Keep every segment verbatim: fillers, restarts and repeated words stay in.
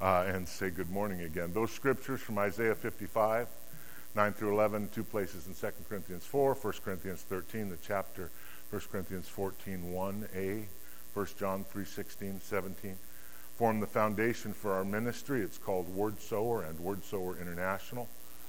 uh, and say good morning again. Those scriptures from Isaiah fifty-five, nine through eleven, two places in Second Corinthians four, First Corinthians thirteen, the chapter, First Corinthians fourteen, one a, First John three, sixteen, seventeen, form the foundation for our ministry. It's called Word Sower and Word Sower International.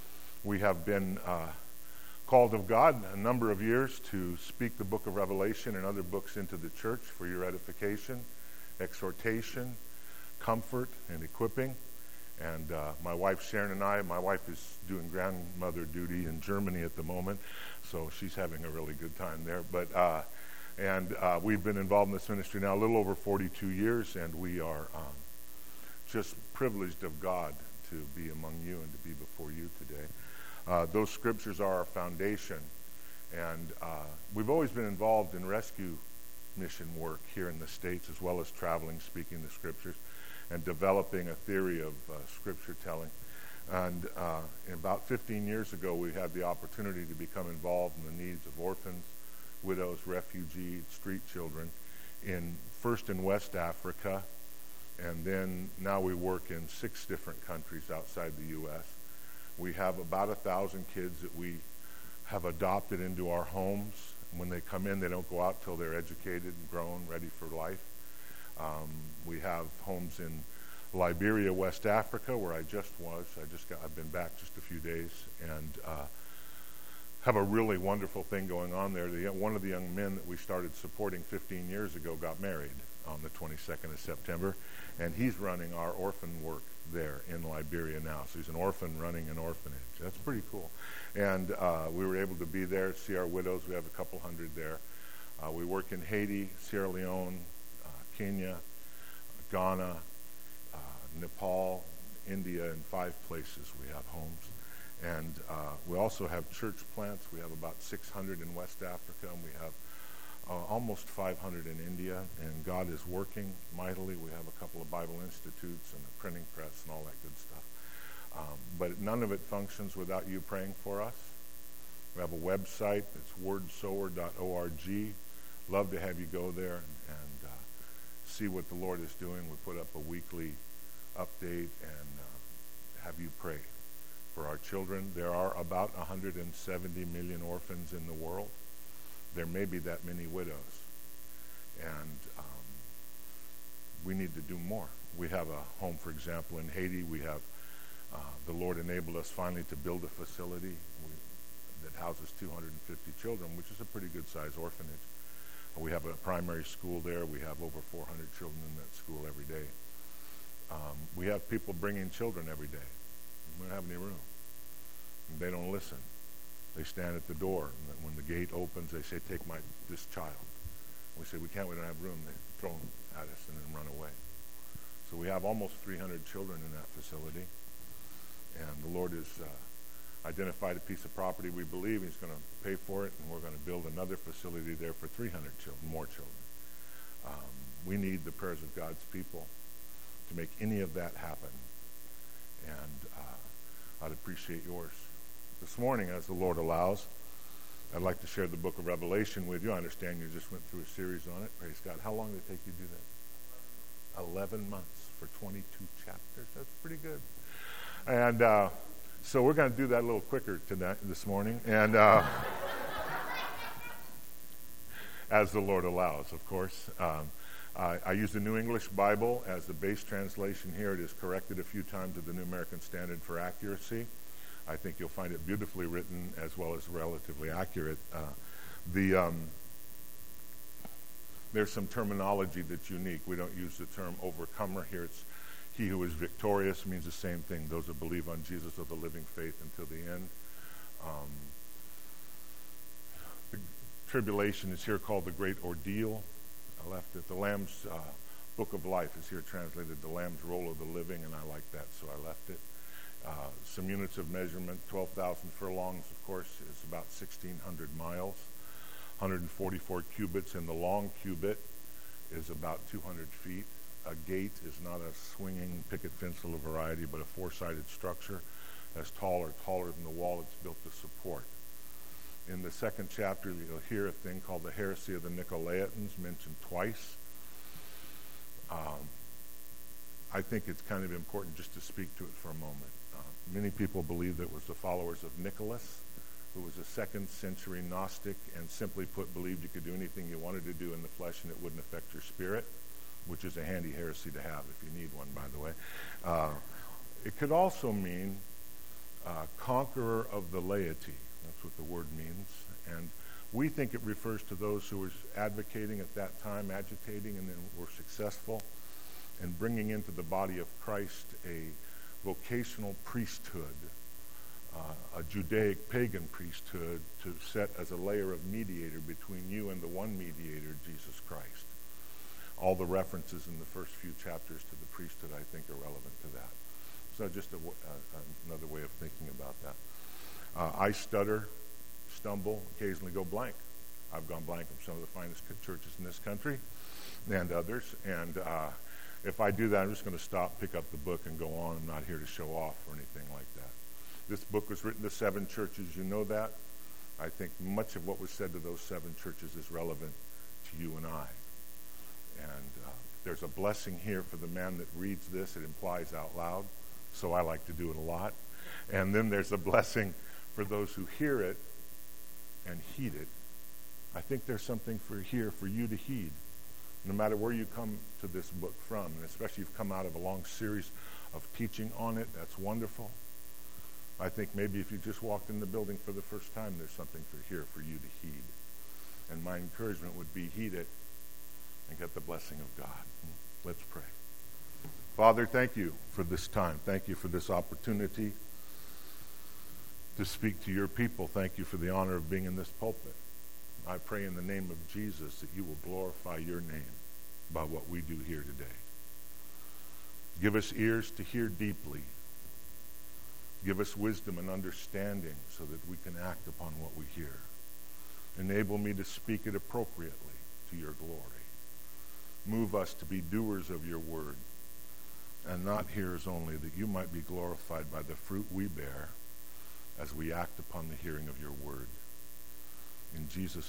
We have been uh, called of God a number of years to speak the book of Revelation and other books into the church for your edification, exhortation, comfort, and equipping. And uh, my wife Sharon and I, my wife is doing grandmother duty in Germany at the moment, so she's having a really good time there. But uh, and uh, we've been involved in this ministry now a little over forty-two years, and we are um, just privileged of God to be among you and to be before you today. Uh, those scriptures are our foundation, and uh, we've always been involved in rescue mission work here in the States, as well as traveling, speaking the scriptures, and developing a theory of uh, scripture telling. And uh, about fifteen years ago, we had the opportunity to become involved in the needs of orphans, widows, refugees, street children, in first in West Africa, and then now we work in six different countries outside the U S We have about a thousand kids that we have adopted into our homes. When they come in, they don't go out till they're educated and grown, ready for life. Um, we have homes in Liberia, West Africa, where I just was. I just got, I've been back just a few days, and uh, have a really wonderful thing going on there. The, one of the young men that we started supporting fifteen years ago got married on the twenty-second of September, and he's running our orphan work there in Liberia now. So he's an orphan running an orphanage. That's pretty cool. And uh, we were able to be there, see our widows. We have a couple hundred there. Uh, we work in Haiti, Sierra Leone, uh, Kenya, Ghana, uh, Nepal, India, and five places we have homes. And uh, we also have church plants. We have about six hundred in West Africa, and we have uh, almost five hundred in India. And God is working mightily. We have a couple of Bible institutes and a printing press and all that good stuff. Um, but none of it functions without you praying for us. We have a website. It's word sower dot org. Love to have you go there and, and uh, see what the Lord is doing. We put up a weekly update and uh, have you pray for our children. There are about one hundred seventy million orphans in the world. There may be that many widows. And um, we need to do more. We have a home, for example, in Haiti. We have, uh, the Lord enabled us finally to build a facility we, that houses two hundred fifty children, which is a pretty good-sized orphanage. We have a primary school there. We have over four hundred children in that school every day. Um, we have people bringing children every day. We don't have any room. And they don't listen. They stand at the door. And when the gate opens, they say, take my this child. We say, we can't, we don't have room. They throw them at us and then run away. So we have almost three hundred children in that facility. And the Lord has uh, identified a piece of property we believe He's going to pay for it, and we're going to build another facility there for three hundred children, more children. Um, we need the prayers of God's people to make any of that happen. And uh, I'd appreciate yours. This morning, as the Lord allows, I'd like to share the book of Revelation with you. I understand you just went through a series on it. Praise God. How long did it take you to do that? eleven months for twenty-two chapters. That's pretty good. And uh, so we're going to do that a little quicker tonight, this morning. And uh, as the Lord allows, of course. Um, I, I use the New English Bible as the base translation here. It is corrected a few times to the New American Standard for accuracy. I think you'll find it beautifully written as well as relatively accurate. Uh, the um, there's some terminology that's unique. We don't use the term overcomer here. It's he who is victorious means the same thing. Those that believe on Jesus of the living faith until the end. Um, the tribulation is here called the Great Ordeal. I left it. The Lamb's uh, Book of Life is here translated the Lamb's Roll of the Living, and I like that, so I left it. Uh, some units of measurement, twelve thousand furlongs, of course, is about sixteen hundred miles. one hundred forty-four cubits, and the long cubit is about two hundred feet. A gate is not a swinging picket fence of a variety, but a four-sided structure as tall or taller than the wall it's built to support. In the second chapter, you'll hear a thing called the heresy of the Nicolaitans mentioned twice. Um, I think it's kind of important just to speak to it for a moment. Uh, many people believe that it was the followers of Nicholas, who was a second century Gnostic, and simply put, believed you could do anything you wanted to do in the flesh and it wouldn't affect your spirit, which is a handy heresy to have if you need one, by the way. Uh, it could also mean uh, conqueror of the laity. That's what the word means. And we think it refers to those who were advocating at that time, agitating, and then were successful in bringing into the body of Christ a vocational priesthood, uh, a Judaic pagan priesthood to set as a layer of mediator between you and the one mediator, Jesus Christ. All the references in the first few chapters to the priesthood, I think, are relevant to that. So just a, uh, another way of thinking about that. Uh, I stutter, stumble, occasionally go blank. I've gone blank in some of the finest churches in this country and others. And uh, if I do that, I'm just going to stop, pick up the book, and go on. I'm not here to show off or anything like that. This book was written to seven churches. You know that. I think much of what was said to those seven churches is relevant to you and I. And uh, there's a blessing here for the man that reads this. It implies out loud, so I like to do it a lot. And then there's a blessing for those who hear it and heed it. I think there's something for here for you to heed, no matter where you come to this book from, and especially if you've come out of a long series of teaching on it. That's wonderful. I think maybe if you just walked in the building for the first time, there's something for here for you to heed. And my encouragement would be heed it and get the blessing of God. Let's pray. Father, thank you for this time. Thank you for this opportunity to speak to your people. Thank you for the honor of being in this pulpit. I pray in the name of Jesus that you will glorify your name by what we do here today. Give us ears to hear deeply. Give us wisdom and understanding so that we can act upon what we hear. Enable me to speak it appropriately to your glory. Move us to be doers of your word and not hearers only, that you might be glorified by the fruit we bear as we act upon the hearing of your word. In Jesus'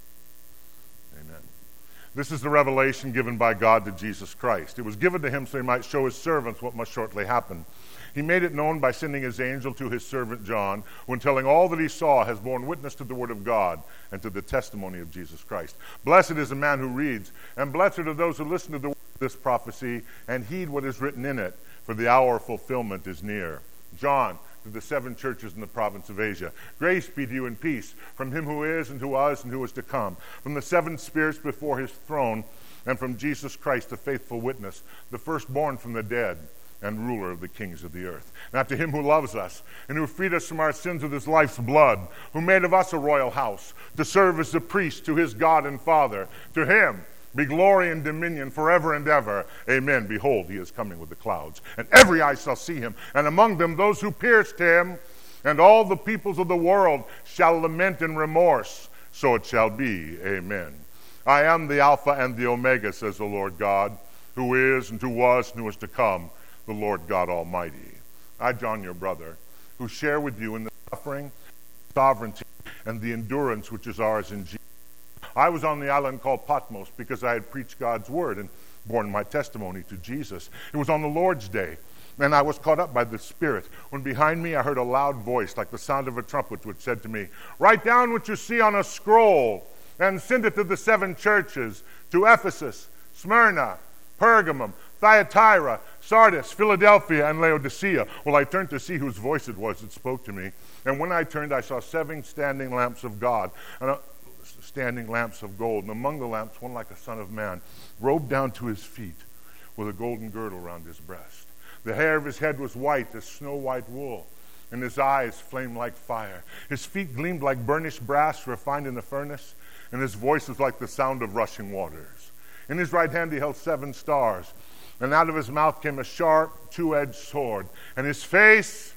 name, amen. This is the revelation given by God to Jesus Christ. It was given to him so he might show his servants what must shortly happen. He made it known by sending his angel to his servant John, who in telling all that he saw has borne witness to the word of God and to the testimony of Jesus Christ. Blessed is the man who reads, and blessed are those who listen to the word of this prophecy and heed what is written in it, for the hour of fulfillment is near. John, to the seven churches in the province of Asia. Grace be to you and peace from him who is and who was and who is to come, from the seven spirits before his throne, and from Jesus Christ, the faithful witness, the firstborn from the dead, and ruler of the kings of the earth. Now to him who loves us, and who freed us from our sins with his life's blood, who made of us a royal house, to serve as a priest to his God and Father, to him be glory and dominion forever and ever. Amen. Behold, he is coming with the clouds, and every eye shall see him, and among them those who pierced him, and all the peoples of the world shall lament in remorse. So it shall be. Amen. I am the Alpha and the Omega, says the Lord God, who is and who was and who is to come, the Lord God Almighty. I, John, your brother, who share with you in the suffering, sovereignty, and the endurance which is ours in Jesus. I was on the island called Patmos because I had preached God's word and borne my testimony to Jesus. It was on the Lord's day, and I was caught up by the Spirit, when behind me I heard a loud voice like the sound of a trumpet, which said to me, write down what you see on a scroll and send it to the seven churches, to Ephesus, Smyrna, Pergamum, Thyatira, Sardis, Philadelphia, and Laodicea. Well, I turned to see whose voice it was that spoke to me, and when I turned, I saw seven standing lamps of God, and a, standing lamps of gold, and among the lamps one like a son of man, robed down to his feet, with a golden girdle around his breast. The hair of his head was white as snow-white wool, and his eyes flamed like fire. His feet gleamed like burnished brass refined in the furnace, and his voice was like the sound of rushing waters. In his right hand he held seven stars, and out of his mouth came a sharp, two-edged sword, and his face,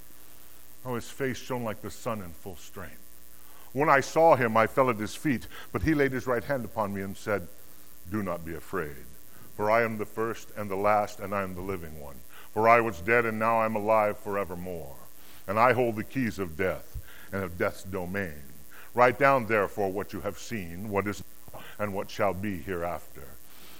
oh, his face shone like the sun in full strength. When I saw him, I fell at his feet, but he laid his right hand upon me and said, do not be afraid, for I am the first and the last, and I am the living one. For I was dead, and now I am alive forevermore. And I hold the keys of death and of death's domain. Write down, therefore, what you have seen, what is now, and what shall be hereafter.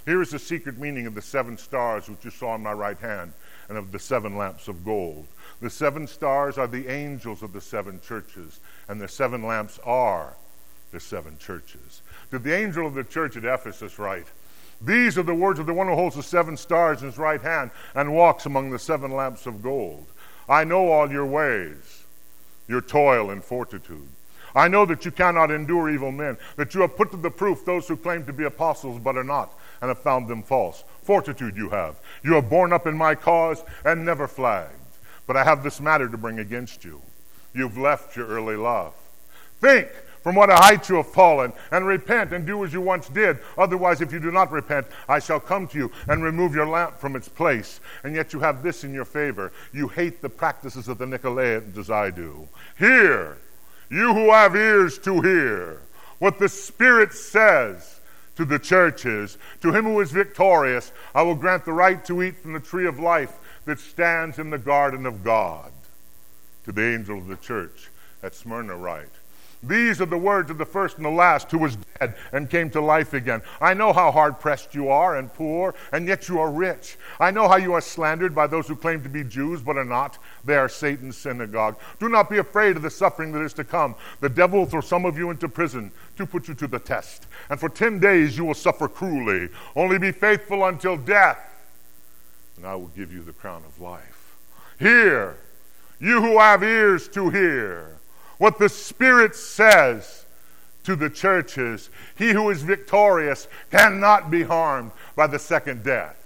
Here is the secret meaning of the seven stars which you saw in my right hand, and of the seven lamps of gold. The seven stars are the angels of the seven churches, and the seven lamps are the seven churches. Did the angel of the church at Ephesus write, "These are the words of the one who holds the seven stars in his right hand and walks among the seven lamps of gold. I know all your ways, your toil and fortitude. I know that you cannot endure evil men, that you have put to the proof those who claim to be apostles but are not, and have found them false. Fortitude you have. You have borne up in my cause and never flagged. But I have this matter to bring against you. You've left your early love. Think from what a height you have fallen, and repent and do as you once did. Otherwise, if you do not repent, I shall come to you and remove your lamp from its place. And yet you have this in your favor. You hate the practices of the Nicolaitans as I do. Hear, you who have ears to hear, what the Spirit says to the churches. To him who is victorious, I will grant the right to eat from the tree of life that stands in the garden of God. To the angel of the church at Smyrna write, these are the words of the first and the last, who was dead and came to life again. I know how hard-pressed you are and poor, and yet you are rich. I know how you are slandered by those who claim to be Jews but are not. They are Satan's synagogue. Do not be afraid of the suffering that is to come. The devil will throw some of you into prison to put you to the test. And for ten days you will suffer cruelly. Only be faithful until death, and I will give you the crown of life. Hear, you who have ears to hear, what the Spirit says to the churches. He who is victorious cannot be harmed by the second death.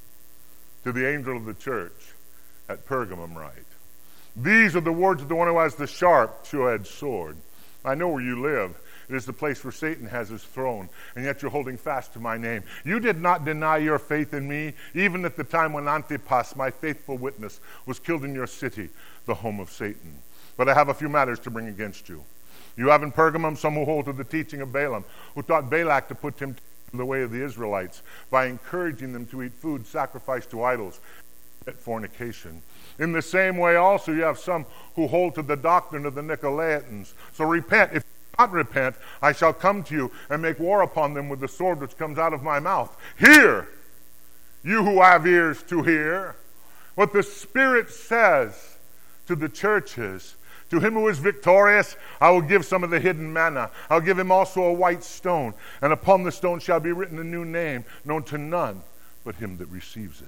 To the angel of the church at Pergamum write, these are the words of the one who has the sharp two-edged sword. I know where you live. It is the place where Satan has his throne, and yet you're holding fast to my name. You did not deny your faith in me, even at the time when Antipas, my faithful witness, was killed in your city, the home of Satan. But I have a few matters to bring against you. You have in Pergamum some who hold to the teaching of Balaam, who taught Balak to put temptation in the way of the Israelites by encouraging them to eat food sacrificed to idols at fornication. In the same way also you have some who hold to the doctrine of the Nicolaitans. So repent. If you do not repent, I shall come to you and make war upon them with the sword which comes out of my mouth. Hear, you who have ears to hear, what the Spirit says to the churches. To him who is victorious, I will give some of the hidden manna. I'll give him also a white stone, and upon the stone shall be written a new name, known to none but him that receives it.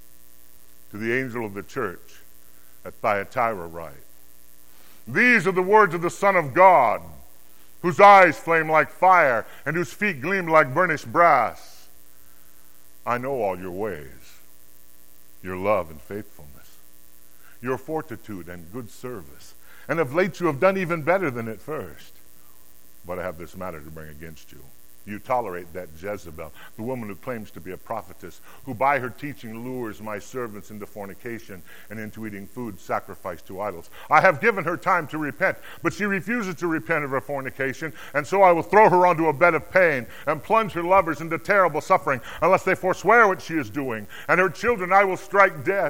To the angel of the church at Thyatira write, these are the words of the Son of God, whose eyes flame like fire, and whose feet gleam like burnished brass. I know all your ways, your love and faithfulness, your fortitude and good service. And of late you have done even better than at first. But I have this matter to bring against you. You tolerate that Jezebel, the woman who claims to be a prophetess, who by her teaching lures my servants into fornication and into eating food sacrificed to idols. I have given her time to repent, but she refuses to repent of her fornication, and so I will throw her onto a bed of pain and plunge her lovers into terrible suffering unless they forswear what she is doing, and her children I will strike dead.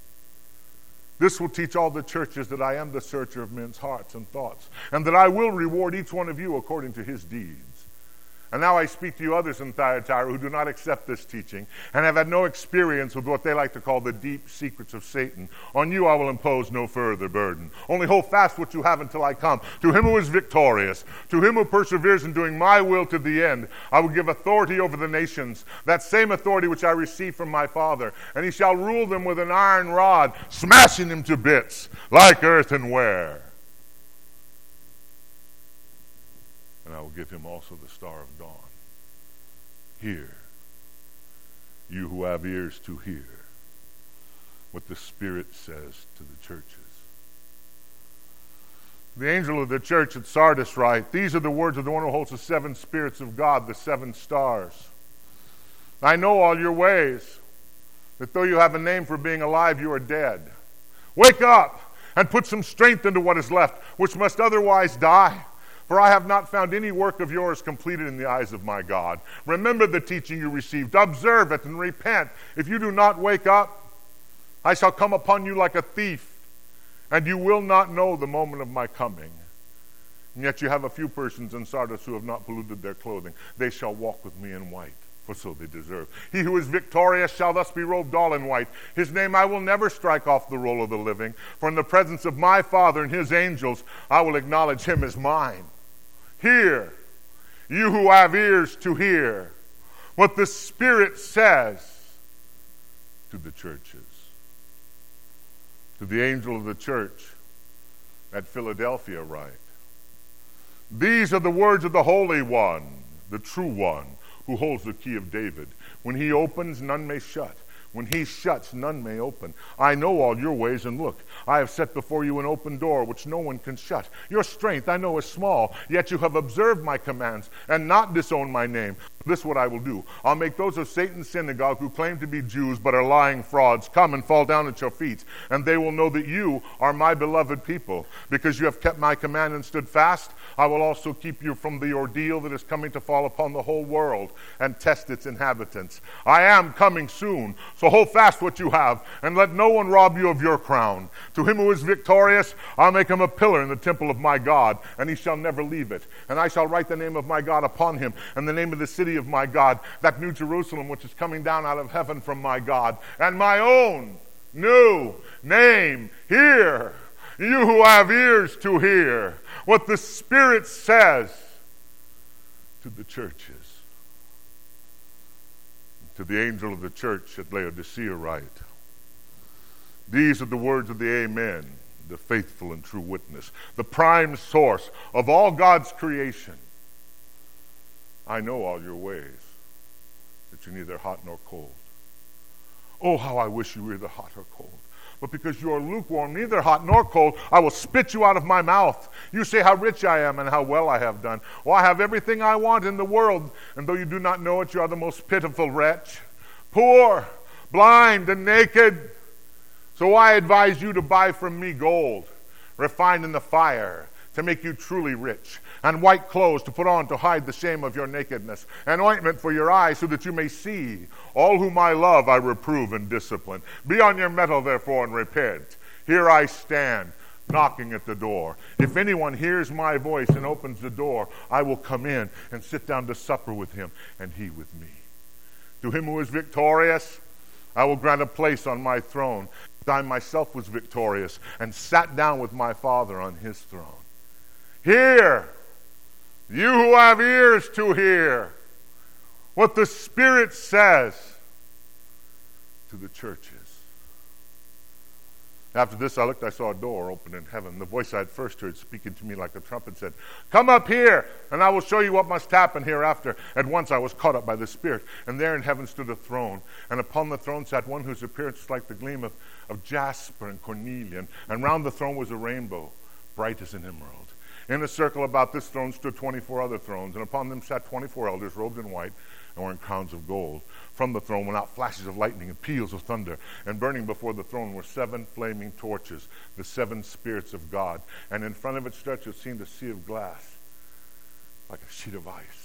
This will teach all the churches that I am the searcher of men's hearts and thoughts, and that I will reward each one of you according to his deeds. And now I speak to you others in Thyatira who do not accept this teaching and have had no experience with what they like to call the deep secrets of Satan. On you I will impose no further burden. Only hold fast what you have until I come. To him who is victorious, to him who perseveres in doing my will to the end, I will give authority over the nations, that same authority which I received from my Father. And he shall rule them with an iron rod, smashing them to bits like earthenware. And I will give him also the star of dawn. Hear, you who have ears to hear, what the Spirit says to the churches. The angel of the church at Sardis write, these are the words of the one who holds the seven spirits of God, the seven stars. I know all your ways, that though you have a name for being alive, you are dead. Wake up and put some strength into what is left, which must otherwise die. For I have not found any work of yours completed in the eyes of my God. Remember the teaching you received. Observe it and repent. If you do not wake up, I shall come upon you like a thief, and you will not know the moment of my coming. And yet you have a few persons in Sardis who have not polluted their clothing. They shall walk with me in white, for so they deserve. He who is victorious shall thus be robed all in white. His name I will never strike off the roll of the living, for in the presence of my Father and his angels I will acknowledge him as mine. Hear, you who have ears to hear, what the Spirit says to the churches. To the angel of the church at Philadelphia write, these are the words of the Holy One, the true One, who holds the key of David. When he opens, none may shut. When he shuts, none may open. I know all your ways, and look, I have set before you an open door which no one can shut. Your strength I know is small, yet you have observed my commands and not disowned my name. This is what I will do. I'll make those of Satan's synagogue who claim to be Jews but are lying frauds come and fall down at your feet, and they will know that you are my beloved people. Because you have kept my command and stood fast, I will also keep you from the ordeal that is coming to fall upon the whole world and test its inhabitants. I am coming soon, so hold fast what you have, and let no one rob you of your crown. To him who is victorious, I'll make him a pillar in the temple of my God, and he shall never leave it. And I shall write the name of my God upon him, and the name of the city of my God, that new Jerusalem which is coming down out of heaven from my God, and my own new name. Hear, you who have ears to hear, what the Spirit says to the churches. To the angel of the church at Laodicea write, these are the words of the Amen, the faithful and true witness, the prime source of all God's creation. I know all your ways, that you're neither hot nor cold. Oh, how I wish you were either hot or cold. But because you are lukewarm, neither hot nor cold, I will spit you out of my mouth. You say how rich I am and how well I have done. Well, I have everything I want in the world, and though you do not know it, you are the most pitiful wretch. Poor, blind, and naked. So I advise you to buy from me gold, refined in the fire, to make you truly rich, and white clothes to put on to hide the shame of your nakedness, and ointment for your eyes so that you may see. All whom I love I reprove and discipline. Be on your mettle therefore and repent. Here I stand, knocking at the door. If anyone hears my voice and opens the door, I will come in and sit down to supper with him, and he with me. To him who is victorious, I will grant a place on my throne. I myself was victorious and sat down with my Father on his throne. Hear, you who have ears to hear, what the Spirit says to the churches. After this I looked, I saw a door open in heaven. The voice I had first heard speaking to me like a trumpet said, come up here, and I will show you what must happen hereafter. At once I was caught up by the Spirit, and there in heaven stood a throne, and upon the throne sat one whose appearance was like the gleam of, of jasper and cornelian, and round the throne was a rainbow, bright as an emerald. In a circle about this throne stood twenty-four other thrones, and upon them sat twenty-four elders robed in white and wearing crowns of gold. From the throne went out flashes of lightning and peals of thunder, and burning before the throne were seven flaming torches, the seven spirits of God. And in front of it stretched what seemed a sea of glass, like a sheet of ice.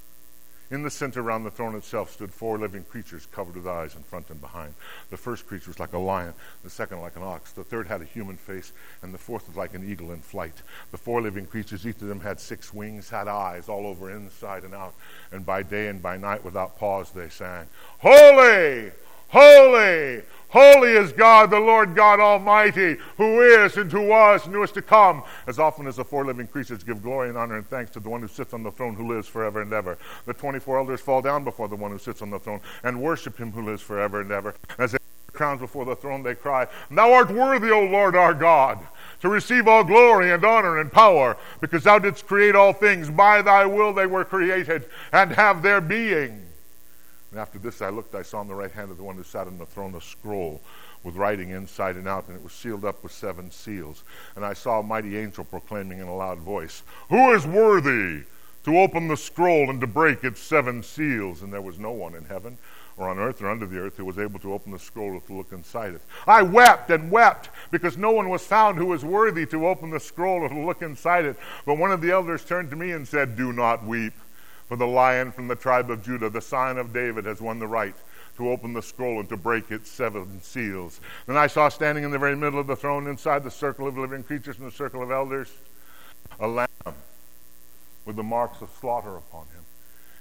In the center around the throne itself stood four living creatures covered with eyes in front and behind. The first creature was like a lion, the second like an ox, the third had a human face, and the fourth was like an eagle in flight. The four living creatures, each of them had six wings, had eyes all over inside and out, and by day and by night without pause they sang, Holy, holy, holy is God, the Lord God Almighty, who is and who was and who is to come. As often as the four living creatures give glory and honor and thanks to the one who sits on the throne, who lives forever and ever. The twenty-four elders fall down before the one who sits on the throne and worship him who lives forever and ever. As they crowns before the throne, they cry, Thou art worthy, O Lord our God, to receive all glory and honor and power, because thou didst create all things. By thy will they were created and have their being. And after this I looked, I saw on the right hand of the one who sat on the throne a scroll with writing inside and out, and it was sealed up with seven seals. And I saw a mighty angel proclaiming in a loud voice, Who is worthy to open the scroll and to break its seven seals? And there was no one in heaven or on earth or under the earth who was able to open the scroll or to look inside it. I wept and wept because no one was found who was worthy to open the scroll or to look inside it. But one of the elders turned to me and said, Do not weep. For the Lion from the tribe of Judah, the Scion of David, has won the right to open the scroll and to break its seven seals. Then I saw standing in the very middle of the throne, inside the circle of living creatures and the circle of elders, a lamb with the marks of slaughter upon him.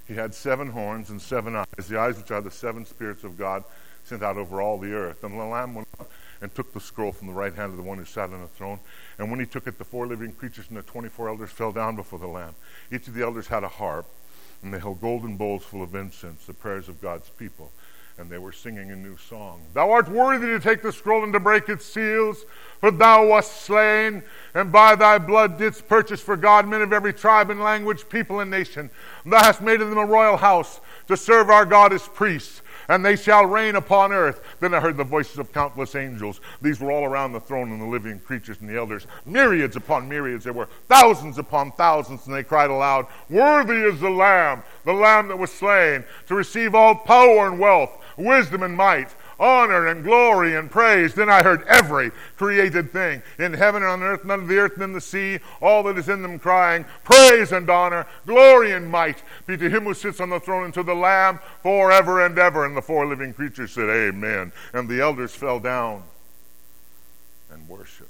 He had seven horns and seven eyes, the eyes which are the seven spirits of God sent out over all the earth. And the Lamb went up and took the scroll from the right hand of the one who sat on the throne. And when he took it, the four living creatures and the twenty-four elders fell down before the Lamb. Each of the elders had a harp, and they held golden bowls full of incense, the prayers of God's people. And they were singing a new song. Thou art worthy to take the scroll and to break its seals, for thou wast slain, and by thy blood didst purchase for God men of every tribe and language, people and nation. Thou hast made of them a royal house to serve our God as priests, and they shall reign upon earth. Then I heard the voices of countless angels. These were all around the throne and the living creatures and the elders. Myriads upon myriads. There were thousands upon thousands, and they cried aloud, Worthy is the Lamb, the Lamb that was slain, to receive all power and wealth, wisdom and might, honor and glory and praise. Then I heard every created thing in heaven and on earth and under the earth and in the sea, all that is in them crying, Praise and honor, glory and might be to him who sits on the throne and to the Lamb forever and ever. And the four living creatures said, Amen. And the elders fell down and worshipped.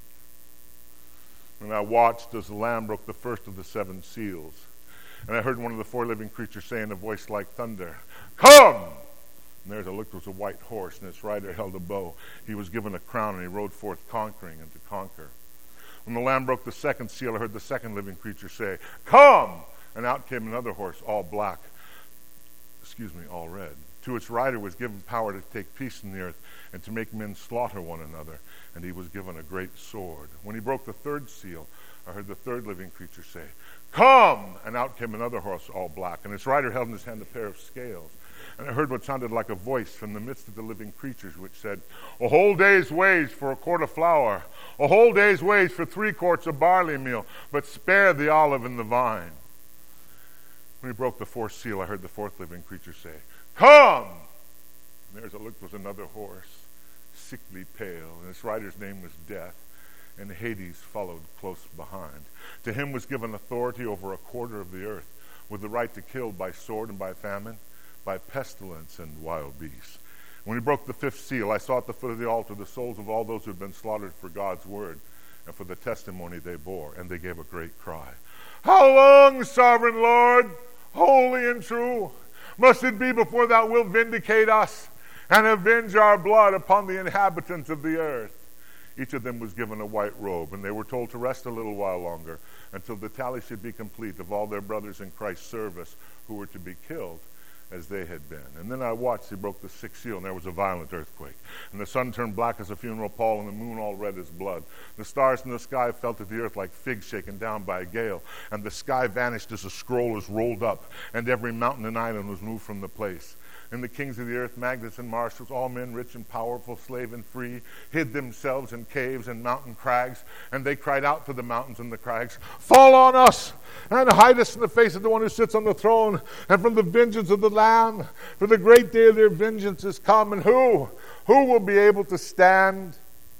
And I watched as the Lamb broke the first of the seven seals. And I heard one of the four living creatures say in a voice like thunder, Come! And there as I looked was a white horse, and its rider held a bow. He was given a crown, and he rode forth conquering and to conquer. When the Lamb broke the second seal, I heard the second living creature say, Come! And out came another horse, all black, excuse me, all red. To its rider was given power to take peace in the earth and to make men slaughter one another, and he was given a great sword. When he broke the third seal, I heard the third living creature say, Come! And out came another horse, all black, and its rider held in his hand a pair of scales. And I heard what sounded like a voice from the midst of the living creatures, which said, A whole day's wage for a quart of flour, a whole day's wage for three quarts of barley meal, but spare the olive and the vine. When he broke the fourth seal, I heard the fourth living creature say, Come! And there as I looked was another horse, sickly pale, and its rider's name was Death, and Hades followed close behind. To him was given authority over a quarter of the earth, with the right to kill by sword and by famine, by pestilence and wild beasts. When he broke the fifth seal, I saw at the foot of the altar the souls of all those who had been slaughtered for God's word and for the testimony they bore, and they gave a great cry. How long, sovereign Lord, holy and true, must it be before thou wilt vindicate us and avenge our blood upon the inhabitants of the earth? Each of them was given a white robe, and they were told to rest a little while longer until the tally should be complete of all their brothers in Christ's service who were to be killed as they had been. And then I watched, he broke the sixth seal, and there was a violent earthquake. And the sun turned black as a funeral pall, and the moon all red as blood. The stars in the sky fell to the earth like figs shaken down by a gale, and the sky vanished as a scroll is rolled up, and every mountain and island was moved from the place. And the kings of the earth, magnates and marshals, all men rich and powerful, slave and free, hid themselves in caves and mountain crags, and they cried out to the mountains and the crags, Fall on us, and hide us in the face of the one who sits on the throne, and from the vengeance of the Lamb, for the great day of their vengeance is come, and who, who will be able to stand?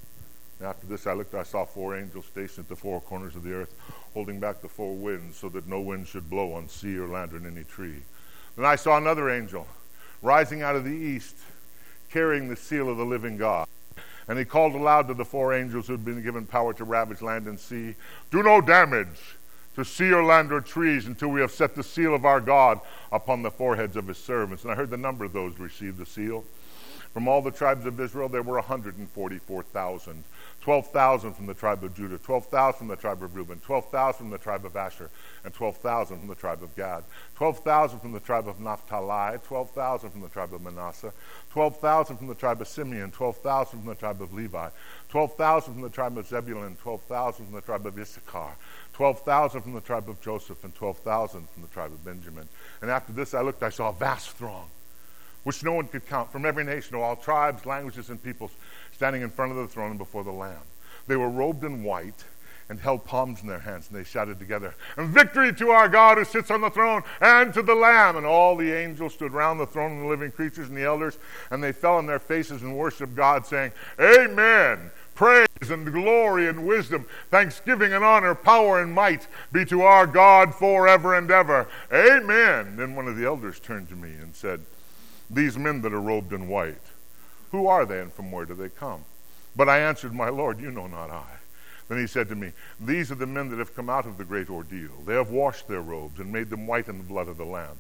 And after this I looked, I saw four angels stationed at the four corners of the earth, holding back the four winds, so that no wind should blow on sea or land or on any tree. Then I saw another angel, rising out of the east, carrying the seal of the living God. And he called aloud to the four angels who had been given power to ravage land and sea, Do no damage to sea or land or trees until we have set the seal of our God upon the foreheads of his servants. And I heard the number of those who received the seal. From all the tribes of Israel there were one hundred forty-four thousand. twelve thousand from the tribe of Judah, twelve thousand from the tribe of Reuben, twelve thousand from the tribe of Asher, and twelve thousand from the tribe of Gad, twelve thousand from the tribe of Naphtali, twelve thousand from the tribe of Manasseh, twelve thousand from the tribe of Simeon, twelve thousand from the tribe of Levi, twelve thousand from the tribe of Zebulun, twelve thousand from the tribe of Issachar, twelve thousand from the tribe of Joseph, and twelve thousand from the tribe of Benjamin. And after this I looked, I saw a vast throng, which no one could count, from every nation, of all tribes, languages, and peoples, standing in front of the throne and before the Lamb. They were robed in white and held palms in their hands, and they shouted together, And victory to our God who sits on the throne, and to the Lamb. And all the angels stood round the throne, and the living creatures and the elders, and they fell on their faces and worshiped God, saying, Amen. Praise and glory and wisdom, thanksgiving and honor, power and might be to our God forever and ever. Amen. Then one of the elders turned to me and said, These men that are robed in white, who are they, and from where do they come? But I answered, My Lord, you know not I. Then he said to me, These are the men that have come out of the great ordeal. They have washed their robes and made them white in the blood of the Lamb.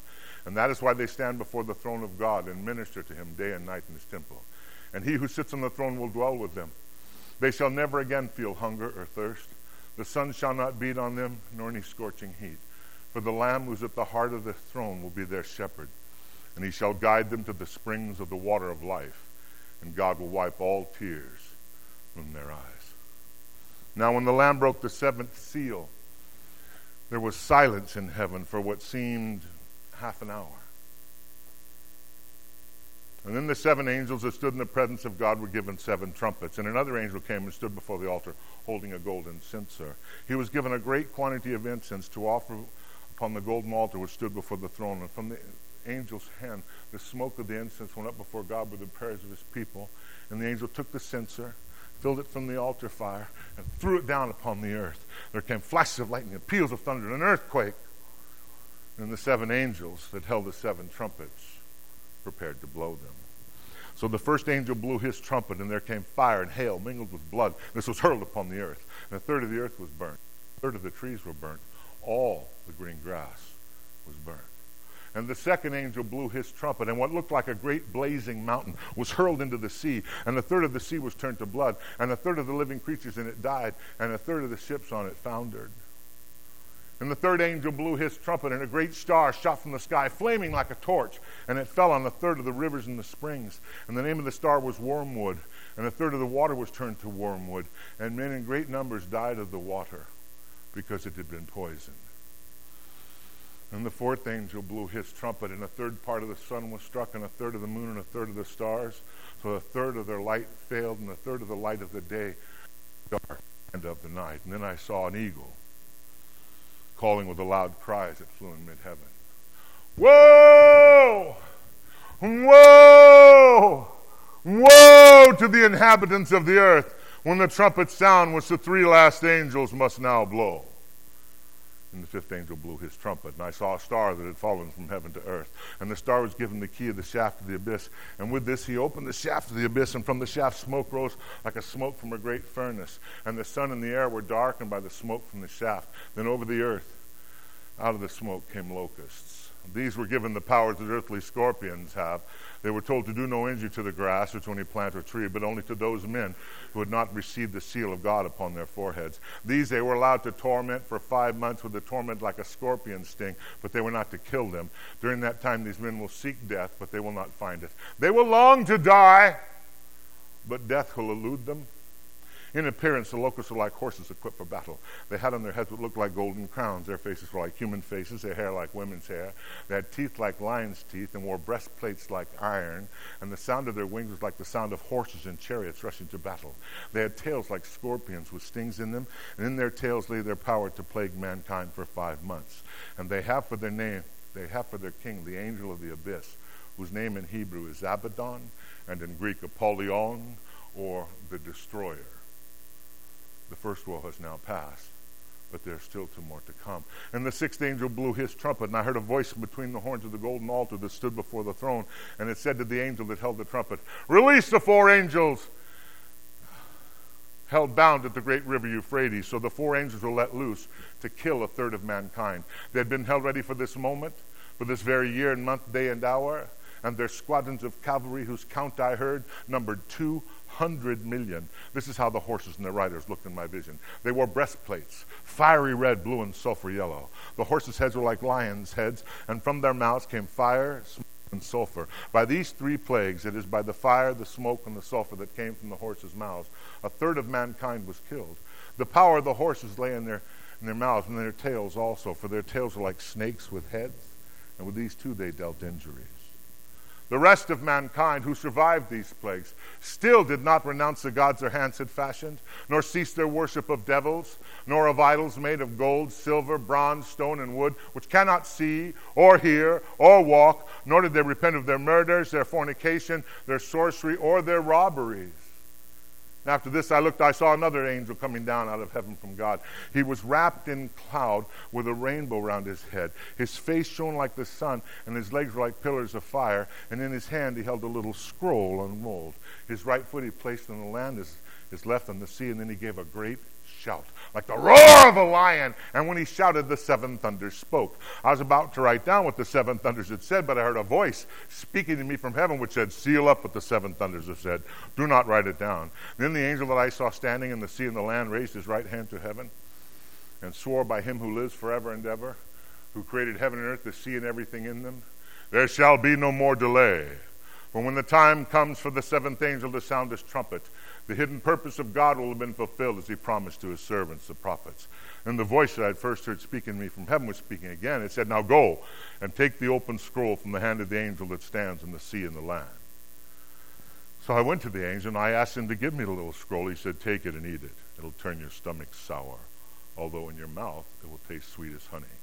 And that is why they stand before the throne of God and minister to him day and night in his temple. And he who sits on the throne will dwell with them. They shall never again feel hunger or thirst. The sun shall not beat on them, nor any scorching heat. For the Lamb who is at the heart of the throne will be their shepherd, and he shall guide them to the springs of the water of life, and God will wipe all tears from their eyes. Now when the Lamb broke the seventh seal, there was silence in heaven for what seemed half an hour. And then the seven angels that stood in the presence of God were given seven trumpets. And another angel came and stood before the altar holding a golden censer. He was given a great quantity of incense to offer upon the golden altar which stood before the throne. And from the angel's hand, the smoke of the incense went up before God with the prayers of his people. And the angel took the censer, filled it from the altar fire, and threw it down upon the earth. There came flashes of lightning and peals of thunder and an earthquake. And the seven angels that held the seven trumpets prepared to blow them. So the first angel blew his trumpet, and there came fire and hail mingled with blood. This was hurled upon the earth. And a third of the earth was burnt. A third of the trees were burnt. All the green grass was burnt. And the second angel blew his trumpet, and what looked like a great blazing mountain was hurled into the sea. And a third of the sea was turned to blood, and a third of the living creatures in it died, and a third of the ships on it foundered. And the third angel blew his trumpet, and a great star shot from the sky, flaming like a torch, and it fell on a third of the rivers and the springs. And the name of the star was Wormwood, and a third of the water was turned to wormwood, and men in great numbers died of the water, because it had been poisoned. And the fourth angel blew his trumpet, and a third part of the sun was struck, and a third of the moon, and a third of the stars. So a third of their light failed, and a third of the light of the day, dark, and of the night. And then I saw an eagle, calling with a loud cry as it flew in mid-heaven. Woe! Woe! Woe to the inhabitants of the earth, when the trumpet sound which the three last angels must now blow. And the fifth angel blew his trumpet, and I saw a star that had fallen from heaven to earth. And the star was given the key of the shaft of the abyss. And with this he opened the shaft of the abyss, and from the shaft smoke rose like a smoke from a great furnace. And the sun and the air were darkened by the smoke from the shaft. Then over the earth, out of the smoke, came locusts. These were given the powers that earthly scorpions have. They were told to do no injury to the grass or to any plant or tree, but only to those men who had not received the seal of God upon their foreheads. These they were allowed to torment for five months with a torment like a scorpion sting, but they were not to kill them. During that time these men will seek death, but they will not find it. They will long to die, but death will elude them. In appearance, the locusts were like horses equipped for battle. They had on their heads what looked like golden crowns. Their faces were like human faces, their hair like women's hair. They had teeth like lions' teeth and wore breastplates like iron. And the sound of their wings was like the sound of horses and chariots rushing to battle. They had tails like scorpions with stings in them, and in their tails lay their power to plague mankind for five months. And they have for their name, they have for their king the angel of the abyss, whose name in Hebrew is Abaddon, and in Greek Apollyon, or the destroyer. The first woe has now passed, but there's still two more to come. And the sixth angel blew his trumpet, and I heard a voice between the horns of the golden altar that stood before the throne, and it said to the angel that held the trumpet, "Release the four angels held bound at the great river Euphrates." So the four angels were let loose to kill a third of mankind. They had been held ready for this moment, for this very year and month, day and hour, and their squadrons of cavalry, whose count I heard, numbered two hundred million. This is how the horses and their riders looked in my vision. They wore breastplates, fiery red, blue, and sulfur yellow. The horses' heads were like lions' heads, and from their mouths came fire, smoke, and sulfur. By these three plagues, it is by the fire, the smoke, and the sulfur that came from the horses' mouths, a third of mankind was killed. The power of the horses lay in their, in their mouths and in their tails also, for their tails were like snakes with heads, and with these two they dealt injuries. The rest of mankind who survived these plagues still did not renounce the gods their hands had fashioned, nor cease their worship of devils, nor of idols made of gold, silver, bronze, stone, and wood, which cannot see, or hear, or walk, nor did they repent of their murders, their fornication, their sorcery, or their robberies. After this I looked, I saw another angel coming down out of heaven from God. He was wrapped in cloud with a rainbow round his head. His face shone like the sun, and his legs were like pillars of fire, and in his hand he held a little scroll unrolled. His right foot he placed on the land, his, is left on the sea. And then he gave a great shout, like the roar of a lion. And when he shouted, the seven thunders spoke. I was about to write down what the seven thunders had said, but I heard a voice speaking to me from heaven, which said, seal up what the seven thunders have said. Do not write it down. Then the angel that I saw standing in the sea and the land raised his right hand to heaven and swore by him who lives forever and ever, who created heaven and earth, the sea and everything in them, there shall be no more delay. For when the time comes for the seventh angel to sound his trumpet, the hidden purpose of God will have been fulfilled as he promised to his servants, the prophets. And the voice that I had first heard speaking to me from heaven was speaking again. It said, now go and take the open scroll from the hand of the angel that stands in the sea and the land. So I went to the angel and I asked him to give me the little scroll. He said, take it and eat it. It'll turn your stomach sour, although in your mouth it will taste sweet as honey.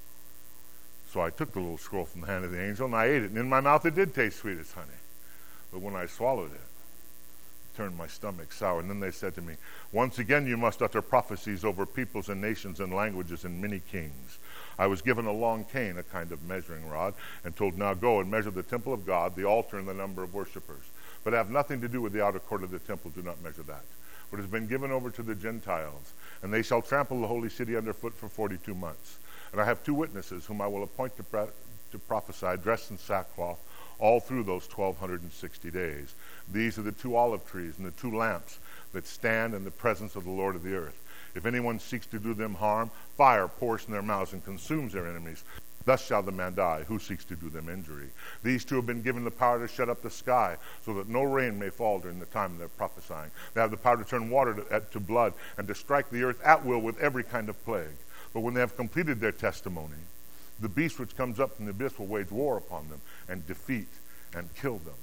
So I took the little scroll from the hand of the angel and I ate it. And in my mouth it did taste sweet as honey. But when I swallowed it, it turned my stomach sour. And then they said to me, once again you must utter prophecies over peoples and nations and languages and many kings. I was given a long cane, a kind of measuring rod, and told, now go and measure the temple of God, the altar, and the number of worshipers. But have nothing to do with the outer court of the temple. Do not measure that. For it has been given over to the Gentiles, and they shall trample the holy city underfoot for forty-two months. And I have two witnesses whom I will appoint to, pre- to prophesy, dressed in sackcloth, all through those twelve sixty days. These are the two olive trees and the two lamps that stand in the presence of the Lord of the earth. If anyone seeks to do them harm, fire pours from their mouths and consumes their enemies. Thus shall the man die who seeks to do them injury. These two have been given the power to shut up the sky so that no rain may fall during the time they're prophesying. They have the power to turn water to, to blood and to strike the earth at will with every kind of plague. But when they have completed their testimony, the beast which comes up from the abyss will wage war upon them and defeat and kill them.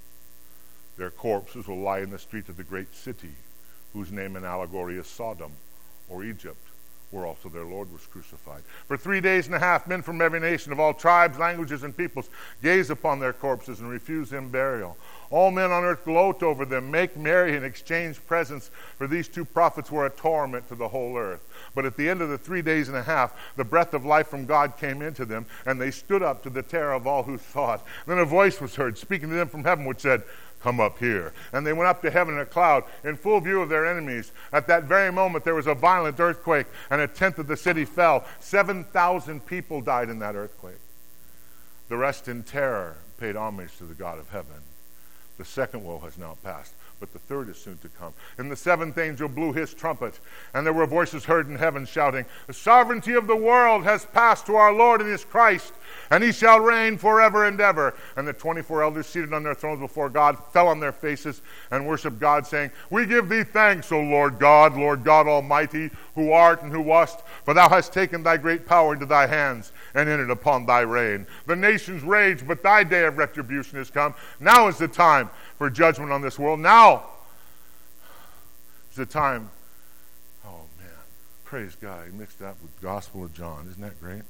Their corpses will lie in the street of the great city, whose name in allegory is Sodom, or Egypt, where also their Lord was crucified. For three days and a half, men from every nation of all tribes, languages, and peoples gaze upon their corpses and refuse them burial. All men on earth gloat over them, make merry, and exchange presents, for these two prophets were a torment to the whole earth. But at the end of the three days and a half, the breath of life from God came into them, and they stood up to the terror of all who saw it. Then a voice was heard, speaking to them from heaven, which said, come up here. And they went up to heaven in a cloud, in full view of their enemies. At that very moment, there was a violent earthquake, and a tenth of the city fell. Seven thousand people died in that earthquake. The rest in terror paid homage to the God of heaven. The second woe has now passed, but the third is soon to come. And the seventh angel blew his trumpet, and there were voices heard in heaven shouting, the sovereignty of the world has passed to our Lord and his Christ, and he shall reign forever and ever. And the twenty-four elders seated on their thrones before God fell on their faces and worshiped God, saying, we give thee thanks, O Lord God, Lord God Almighty, who art and who wast, for thou hast taken thy great power into thy hands, and entered upon thy reign. The nations rage, but thy day of retribution is come. Now is the time for judgment on this world. Now is the time. Oh man, praise God. He mixed that with the Gospel of John. Isn't that great?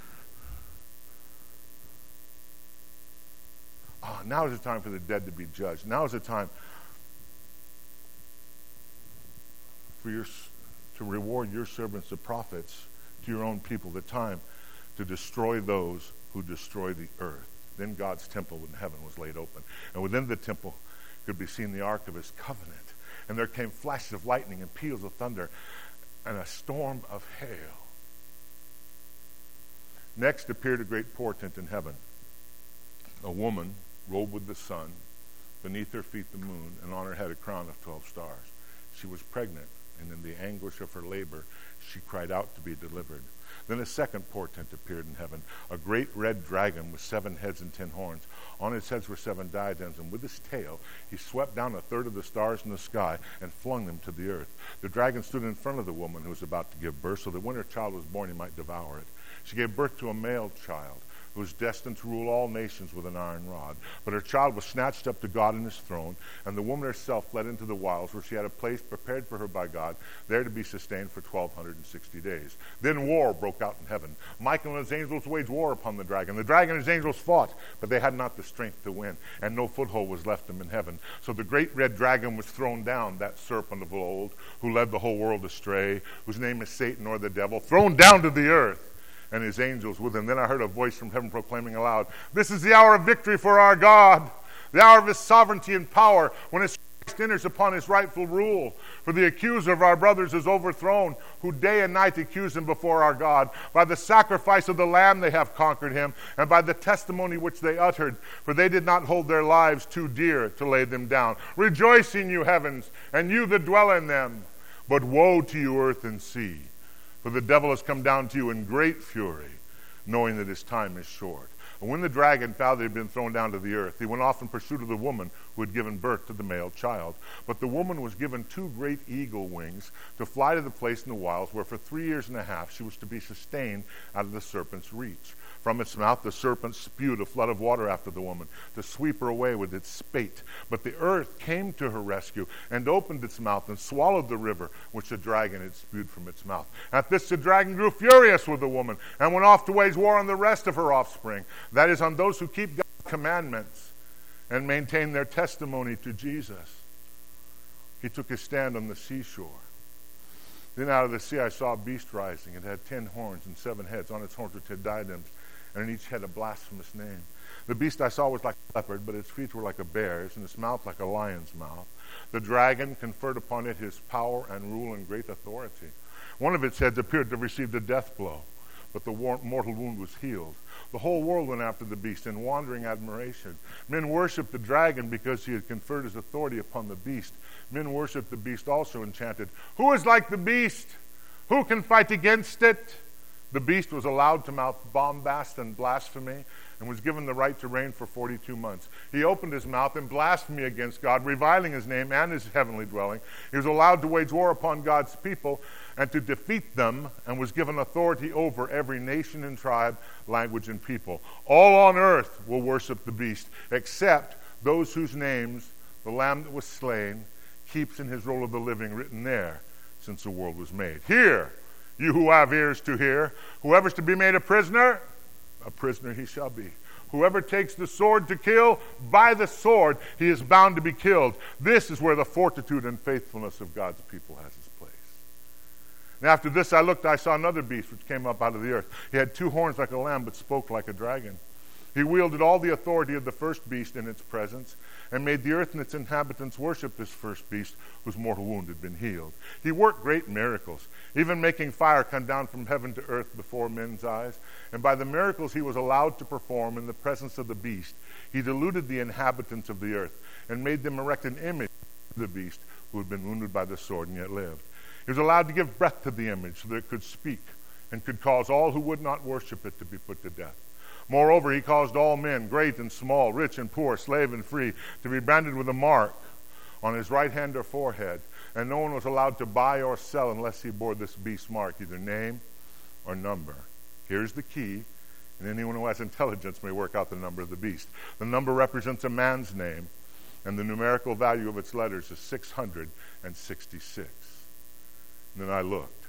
Oh, now is the time for the dead to be judged. Now is the time for your to reward your servants, the prophets, to your own people. The time to destroy those who destroy the earth. Then God's temple in heaven was laid open, and within the temple could be seen the ark of his covenant. And there came flashes of lightning and peals of thunder and a storm of hail. Next appeared a great portent in heaven. A woman robed with the sun, beneath her feet the moon, and on her head a crown of twelve stars. She was pregnant, and in the anguish of her labor she cried out to be delivered. Then a second portent appeared in heaven, a great red dragon with seven heads and ten horns. On his heads were seven diadems, and with his tail he swept down a third of the stars in the sky and flung them to the earth. The dragon stood in front of the woman who was about to give birth, so that when her child was born he might devour it. She gave birth to a male child, who was destined to rule all nations with an iron rod. But her child was snatched up to God in his throne, and the woman herself fled into the wilds, where she had a place prepared for her by God, there to be sustained for twelve sixty days. Then war broke out in heaven. Michael and his angels waged war upon the dragon. The dragon and his angels fought, but they had not the strength to win, and no foothold was left them in heaven. So the great red dragon was thrown down, that serpent of old, who led the whole world astray, whose name is Satan or the devil, thrown down to the earth, and his angels with him. Then I heard a voice from heaven proclaiming aloud, this is the hour of victory for our God, the hour of his sovereignty and power, when his Christ enters upon his rightful rule. For the accuser of our brothers is overthrown, who day and night accuse him before our God. By the sacrifice of the Lamb they have conquered him, and by the testimony which they uttered. For they did not hold their lives too dear to lay them down. Rejoice in you, heavens, and you that dwell in them. But woe to you, earth and sea, for the devil has come down to you in great fury, knowing that his time is short. And when the dragon found that he had been thrown down to the earth, he went off in pursuit of the woman who had given birth to the male child. But the woman was given two great eagle wings to fly to the place in the wilds where for three years and a half she was to be sustained out of the serpent's reach. From its mouth the serpent spewed a flood of water after the woman to sweep her away with its spate. But the earth came to her rescue and opened its mouth and swallowed the river which the dragon had spewed from its mouth. At this the dragon grew furious with the woman and went off to wage war on the rest of her offspring, that is, on those who keep God's commandments and maintain their testimony to Jesus. He took his stand on the seashore. Then out of the sea I saw a beast rising. It had ten horns and seven heads. On its horns were ten diadems, and in each head a blasphemous name. The beast I saw was like a leopard, but its feet were like a bear's, and its mouth like a lion's mouth. The dragon conferred upon it his power and rule and great authority. One of its heads appeared to have received a death blow, but the mortal wound was healed. The whole world went after the beast in wandering admiration. Men worshipped the dragon because he had conferred his authority upon the beast. Men worshipped the beast also and chanted, "Who is like the beast? Who can fight against it?" The beast was allowed to mouth bombast and blasphemy and was given the right to reign for forty-two months. He opened his mouth in blasphemy against God, reviling his name and his heavenly dwelling. He was allowed to wage war upon God's people and to defeat them, and was given authority over every nation and tribe, language and people. All on earth will worship the beast, except those whose names the Lamb that was slain keeps in his roll of the living written there since the world was made. Hear, you who have ears to hear. Whoever's to be made a prisoner, a prisoner he shall be. Whoever takes the sword to kill, by the sword he is bound to be killed. This is where the fortitude and faithfulness of God's people has its place. And after this I looked, I saw another beast which came up out of the earth. He had two horns like a lamb, but spoke like a dragon. He wielded all the authority of the first beast in its presence, and made the earth and its inhabitants worship this first beast whose mortal wound had been healed. He worked great miracles, even making fire come down from heaven to earth before men's eyes. And by the miracles he was allowed to perform in the presence of the beast, he deluded the inhabitants of the earth and made them erect an image of the beast who had been wounded by the sword and yet lived. He was allowed to give breath to the image so that it could speak and could cause all who would not worship it to be put to death. Moreover, he caused all men, great and small, rich and poor, slave and free, to be branded with a mark on his right hand or forehead, and no one was allowed to buy or sell unless he bore this beast's mark, either name or number. Here's the key, and anyone who has intelligence may work out the number of the beast. The number represents a man's name, and the numerical value of its letters is six hundred sixty-six. And then I looked,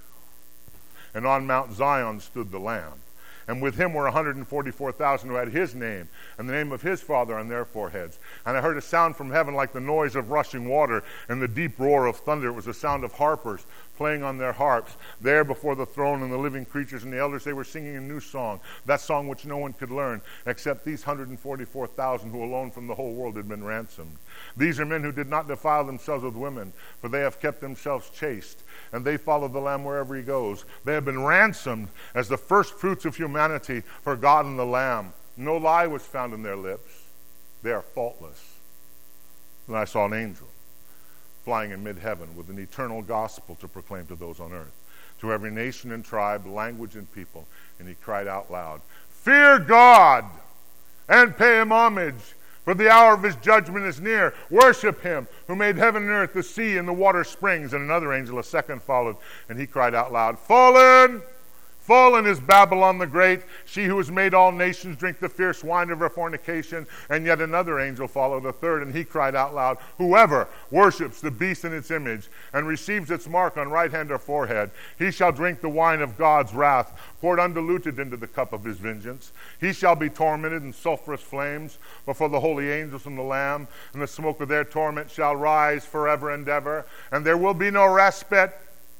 and on Mount Zion stood the Lamb. And with him were one hundred forty-four thousand who had his name and the name of his Father on their foreheads. And I heard a sound from heaven like the noise of rushing water and the deep roar of thunder. It was the sound of harpers playing on their harps. There before the throne and the living creatures and the elders, they were singing a new song, that song which no one could learn except these one hundred forty-four thousand who alone from the whole world had been ransomed. These are men who did not defile themselves with women, for they have kept themselves chaste, and they follow the Lamb wherever he goes. They have been ransomed as the first fruits of humanity for God and the Lamb. No lie was found in their lips. They are faultless. Then I saw an angel flying in mid-heaven with an eternal gospel to proclaim to those on earth, to every nation and tribe, language and people. And he cried out loud, "Fear God and pay him homage, for the hour of his judgment is near. Worship him who made heaven and earth, the sea, and the water springs." And another angel, a second, followed, and he cried out loud, "Fallen! Fallen is Babylon the Great, she who has made all nations drink the fierce wine of her fornication." And yet another angel followed, a third, and he cried out loud, "Whoever worships the beast in its image and receives its mark on right hand or forehead, he shall drink the wine of God's wrath, poured undiluted into the cup of his vengeance. He shall be tormented in sulphurous flames before the holy angels and the Lamb, and the smoke of their torment shall rise forever and ever, and there will be no respite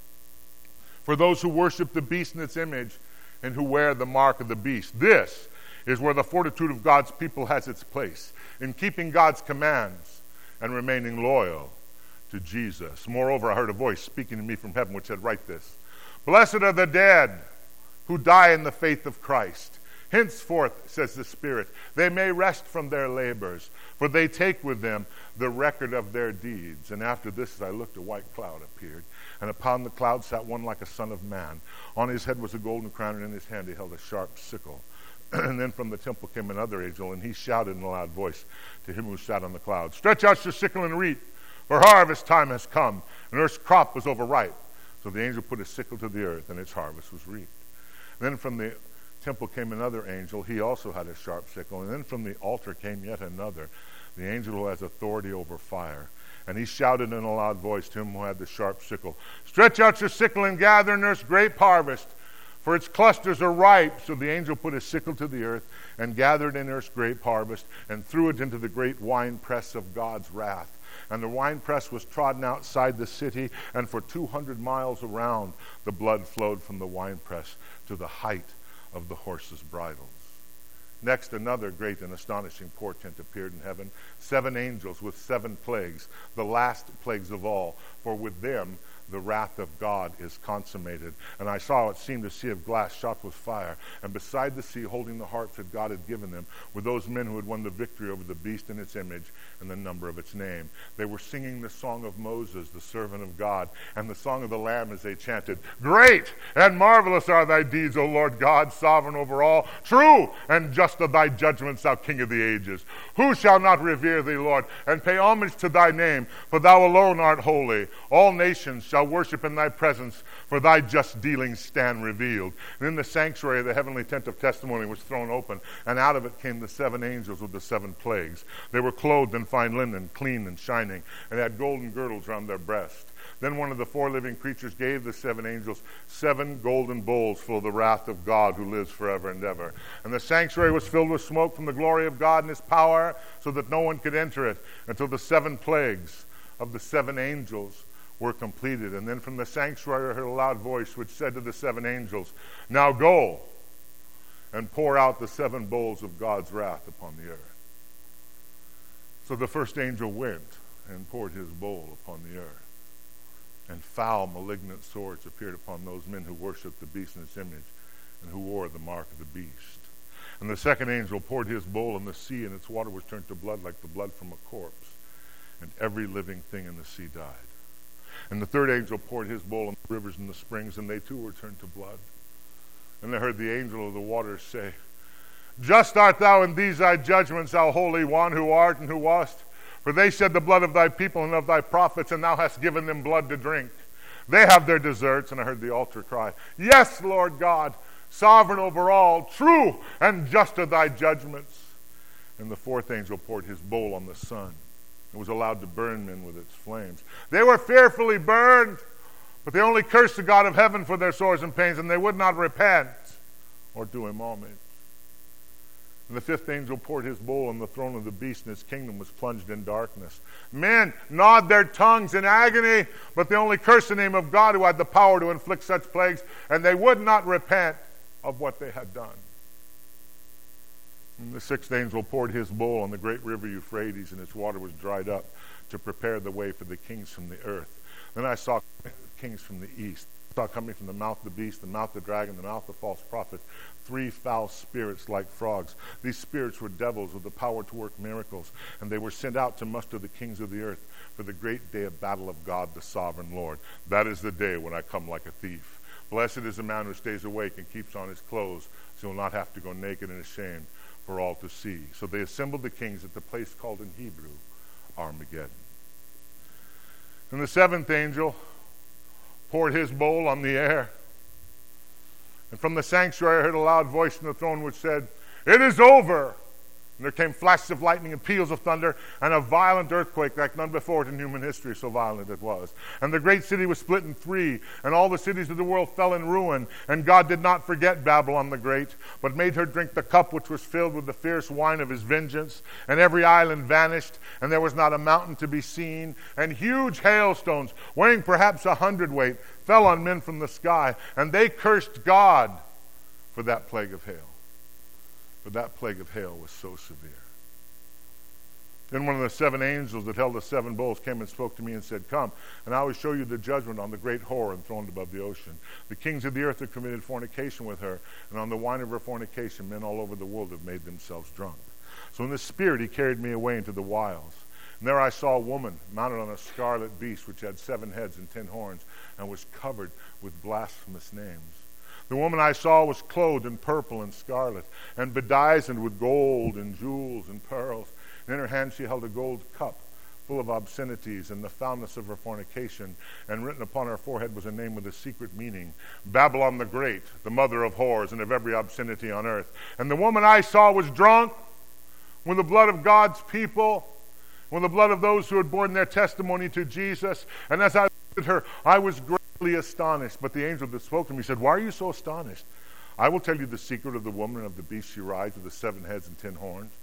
for those who worship the beast in its image and who wear the mark of the beast." This is where the fortitude of God's people has its place, in keeping God's commands and remaining loyal to Jesus. Moreover, I heard a voice speaking to me from heaven which said, write this. Blessed are the dead who die in the faith of Christ. Henceforth, says the Spirit, they may rest from their labors, for they take with them the record of their deeds. And after this, as I looked, a white cloud appeared, and upon the cloud sat one like a son of man. On his head was a golden crown, and in his hand he held a sharp sickle. And then from the temple came another angel, and he shouted in a loud voice to him who sat on the cloud, stretch out your sickle and reap, for harvest time has come, and earth's crop was overripe. So the angel put his sickle to the earth, and its harvest was reaped. And then from the temple came another angel. He also had a sharp sickle. And then from the altar came yet another, the angel who has authority over fire. And he shouted in a loud voice to him who had the sharp sickle, stretch out your sickle and gather in earth's grape harvest, for its clusters are ripe. So the angel put his sickle to the earth and gathered in earth's grape harvest and threw it into the great winepress of God's wrath. And the winepress was trodden outside the city, and for two hundred miles around the blood flowed from the winepress to the height of the horses' bridles. Next, another great and astonishing portent appeared in heaven, seven angels with seven plagues, the last plagues of all, for with them the wrath of God is consummated. And I saw what seemed a sea of glass shot with fire, and beside the sea, holding the harps that God had given them, were those men who had won the victory over the beast and its image and the number of its name. They were singing the song of Moses, the servant of God, and the song of the Lamb as they chanted, great and marvelous are thy deeds, O Lord God, sovereign over all. True and just are thy judgments, thou King of the ages. Who shall not revere thee, Lord, and pay homage to thy name? For thou alone art holy. All nations shall worship in thy presence, for thy just dealings stand revealed. And in the sanctuary the heavenly tent of testimony was thrown open, and out of it came the seven angels with the seven plagues. They were clothed in fine linen, clean and shining, and had golden girdles round their breast. Then one of the four living creatures gave the seven angels seven golden bowls full of the wrath of God who lives forever and ever. And the sanctuary was filled with smoke from the glory of God and his power, so that no one could enter it until the seven plagues of the seven angels were completed. And then from the sanctuary I heard a loud voice which said to the seven angels, now go and pour out the seven bowls of God's wrath upon the earth. So the first angel went and poured his bowl upon the earth. And foul, malignant swords appeared upon those men who worshipped the beast in its image and who wore the mark of the beast. And the second angel poured his bowl in the sea, and its water was turned to blood like the blood from a corpse. And every living thing in the sea died. And the third angel poured his bowl in the rivers and the springs, and they too were turned to blood. And I heard the angel of the waters say, just art thou in these thy judgments, thou Holy One, who art and who wast. For they shed the blood of thy people and of thy prophets, and thou hast given them blood to drink. They have their deserts. And I heard the altar cry, yes, Lord God, sovereign over all, true and just are thy judgments. And the fourth angel poured his bowl on the sun. It was allowed to burn men with its flames. They were fearfully burned, but they only cursed the God of heaven for their sores and pains, and they would not repent or do him homage. And the fifth angel poured his bowl on the throne of the beast, and his kingdom was plunged in darkness. Men gnawed their tongues in agony, but they only cursed the name of God who had the power to inflict such plagues, and they would not repent of what they had done. And the sixth angel poured his bowl on the great river Euphrates, and its water was dried up to prepare the way for the kings from the earth. Then I saw kings from the east. I saw coming from the mouth of the beast, the mouth of the dragon, the mouth of the false prophet, three foul spirits like frogs. These spirits were devils with the power to work miracles, and they were sent out to muster the kings of the earth for the great day of battle of God, the sovereign Lord. That is the day when I come like a thief. Blessed is the man who stays awake and keeps on his clothes, so he'll not have to go naked and ashamed for all to see. So they assembled the kings at the place called in Hebrew Armageddon. And the seventh angel poured his bowl on the air. And from the sanctuary I heard a loud voice from the throne which said, it is over. And there came flashes of lightning and peals of thunder and a violent earthquake like none before in human history, so violent it was. And the great city was split in three, and all the cities of the world fell in ruin. And God did not forget Babylon the Great, but made her drink the cup which was filled with the fierce wine of his vengeance. And every island vanished, and there was not a mountain to be seen. And huge hailstones, weighing perhaps a hundredweight, fell on men from the sky. And they cursed God for that plague of hail. But that plague of hail was so severe. Then one of the seven angels that held the seven bowls came and spoke to me and said, Come, and I will show you the judgment on the great whore enthroned above the ocean. The kings of the earth have committed fornication with her, and on the wine of her fornication men all over the world have made themselves drunk. So in the spirit he carried me away into the wilds. And there I saw a woman mounted on a scarlet beast, which had seven heads and ten horns, and was covered with blasphemous names. The woman I saw was clothed in purple and scarlet, and bedizened with gold and jewels and pearls. And in her hand she held a gold cup full of obscenities and the foulness of her fornication. And written upon her forehead was a name with a secret meaning, Babylon the Great, the mother of whores and of every obscenity on earth. And the woman I saw was drunk with the blood of God's people, with the blood of those who had borne their testimony to Jesus. And as I looked at her, I was greatly astonished. But the angel that spoke to me said, Why are you so astonished? I will tell you the secret of the woman and of the beast she rides with the seven heads and ten horns.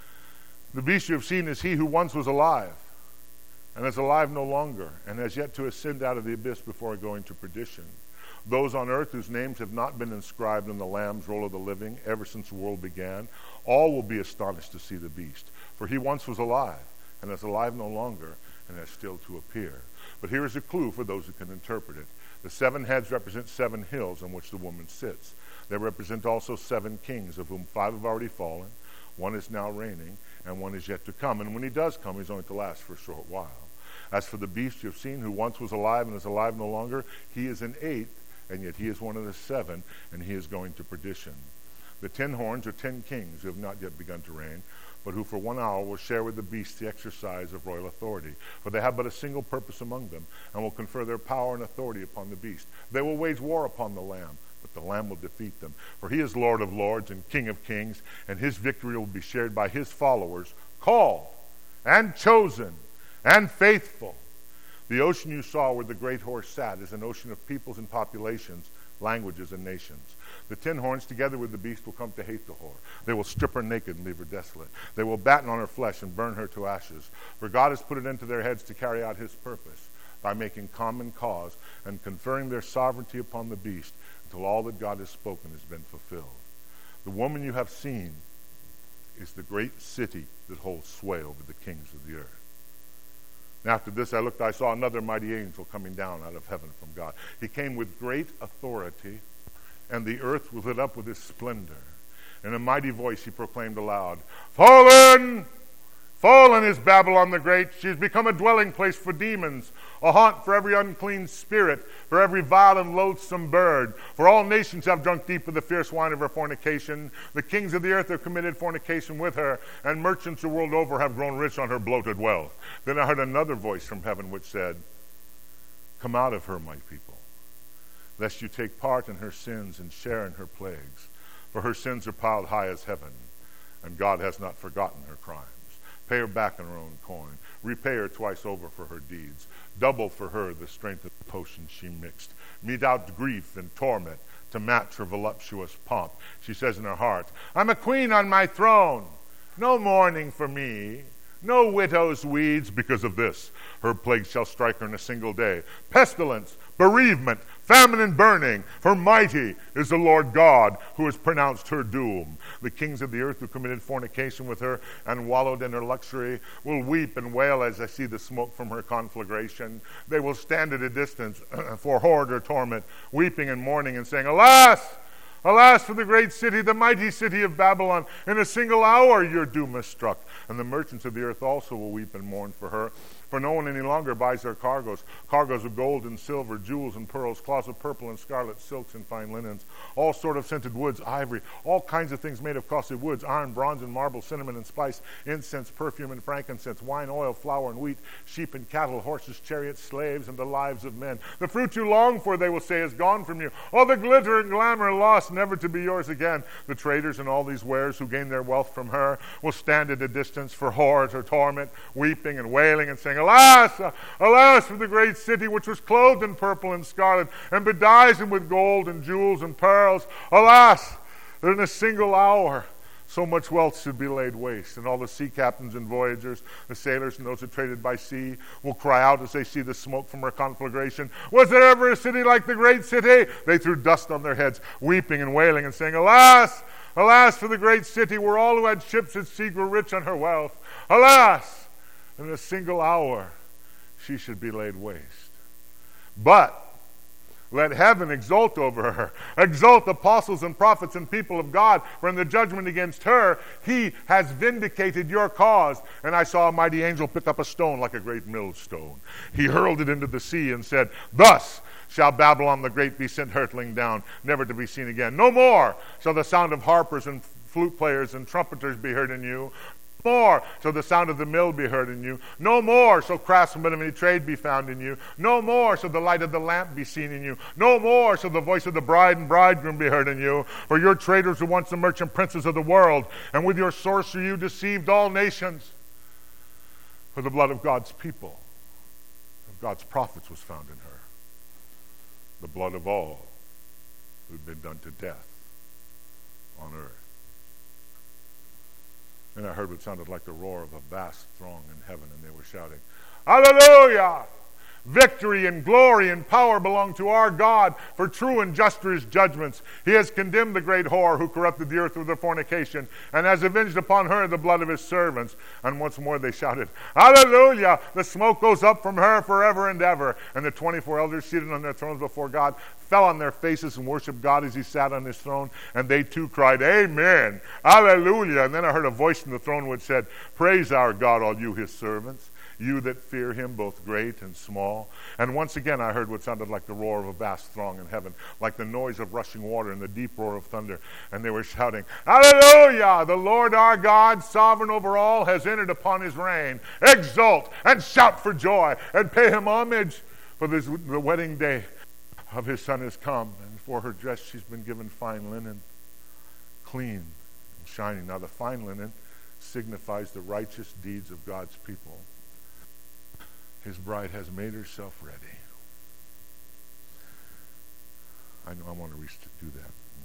The beast you have seen is he who once was alive, and is alive no longer, and has yet to ascend out of the abyss before going to perdition. Those on earth whose names have not been inscribed in the Lamb's roll of the living ever since the world began, all will be astonished to see the beast. For he once was alive, and is alive no longer, and has still to appear. But here is a clue for those who can interpret it. The seven heads represent seven hills on which the woman sits. They represent also seven kings, of whom five have already fallen, one is now reigning, and one is yet to come. And when he does come, he's only to last for a short while. As for the beast you have seen, who once was alive and is alive no longer, he is an eighth, and yet he is one of the seven, and he is going to perdition. The ten horns are ten kings who have not yet begun to reign, but who for one hour will share with the beast the exercise of royal authority. For they have but a single purpose among them, and will confer their power and authority upon the beast. They will wage war upon the Lamb, but the Lamb will defeat them. For he is Lord of lords and King of kings, and his victory will be shared by his followers, called and chosen and faithful. The ocean you saw where the great horse sat is an ocean of peoples and populations, languages and nations. The ten horns together with the beast will come to hate the whore. They will strip her naked and leave her desolate. They will batten on her flesh and burn her to ashes. For God has put it into their heads to carry out his purpose by making common cause and conferring their sovereignty upon the beast until all that God has spoken has been fulfilled. The woman you have seen is the great city that holds sway over the kings of the earth. And after this I looked, I saw another mighty angel coming down out of heaven from God. He came with great authority, and the earth was lit up with his splendor. In a mighty voice he proclaimed aloud, Fallen! Fallen is Babylon the Great. She has become a dwelling place for demons, a haunt for every unclean spirit, for every vile and loathsome bird. For all nations have drunk deep of the fierce wine of her fornication. The kings of the earth have committed fornication with her, and merchants the world over have grown rich on her bloated wealth. Then I heard another voice from heaven which said, Come out of her, my people, lest you take part in her sins and share in her plagues. For her sins are piled high as heaven, and God has not forgotten her crimes. Pay her back in her own coin. Repay her twice over for her deeds. Double for her the strength of the potion she mixed. Mete out grief and torment to match her voluptuous pomp. She says in her heart, I'm a queen on my throne. No mourning for me. No widow's weeds because of this. Her plague shall strike her in a single day. Pestilence, bereavement, famine and burning. For mighty is the Lord God who has pronounced her doom. The kings of the earth who committed fornication with her and wallowed in her luxury will weep and wail as they see the smoke from her conflagration. They will stand at a distance for horror or torment, weeping and mourning and saying, Alas! Alas for the great city, the mighty city of Babylon. In a single hour your doom is struck. And the merchants of the earth also will weep and mourn for her. For no one any longer buys their cargoes, cargoes of gold and silver, jewels and pearls, cloths of purple and scarlet, silks and fine linens, all sort of scented woods, ivory, all kinds of things made of costly woods, iron, bronze and marble, cinnamon and spice, incense, perfume and frankincense, wine, oil, flour and wheat, sheep and cattle, horses, chariots, slaves, and the lives of men. The fruit you long for, they will say, is gone from you. All the glitter and glamour lost, never to be yours again. The traders and all these wares who gain their wealth from her will stand at a distance for horror or torment, weeping and wailing and saying, Alas! Alas for the great city which was clothed in purple and scarlet and bedizened with gold and jewels and pearls. Alas! That in a single hour so much wealth should be laid waste. And all the sea captains and voyagers, the sailors and those who traded by sea will cry out as they see the smoke from her conflagration. Was there ever a city like the great city? They threw dust on their heads, weeping and wailing and saying, Alas! Alas for the great city where all who had ships at sea grew rich on her wealth. Alas! in a single hour she should be laid waste. But let heaven exult over her. Exult apostles and prophets and people of God, for in the judgment against her he has vindicated your cause. And I saw a mighty angel pick up a stone like a great millstone. He hurled it into the sea and said, Thus shall Babylon the Great be sent hurtling down, never to be seen again. No more shall the sound of harpers and flute players and trumpeters be heard in you. No more shall the sound of the mill be heard in you. No more shall craftsmen of any trade be found in you. No more shall the light of the lamp be seen in you. No more shall the voice of the bride and bridegroom be heard in you. For your traders were once the merchant princes of the world, and with your sorcery you deceived all nations. For the blood of God's people, of God's prophets, was found in her, the blood of all who had been done to death on earth. And I heard what sounded like the roar of a vast throng in heaven, and they were shouting, Hallelujah! Victory and glory and power belong to our God, for true and just are his judgments. He has condemned the great whore who corrupted the earth with her fornication, and has avenged upon her the blood of his servants. And once more they shouted, Hallelujah! The smoke goes up from her forever and ever. And the twenty-four elders seated on their thrones before God fell on their faces and worshiped God as he sat on his throne. And they too cried, Amen! Hallelujah! And then I heard a voice from the throne which said, Praise our God, all you his servants, you that fear him, both great and small. And once again I heard what sounded like the roar of a vast throng in heaven, like the noise of rushing water and the deep roar of thunder. And they were shouting, Hallelujah! The Lord our God, sovereign over all, has entered upon his reign. Exult and shout for joy and pay him homage, for this, the wedding day of his son has come. And for her dress she's been given fine linen, clean and shining. Now the fine linen signifies the righteous deeds of God's people. His bride has made herself ready. I know I want to reach to do that.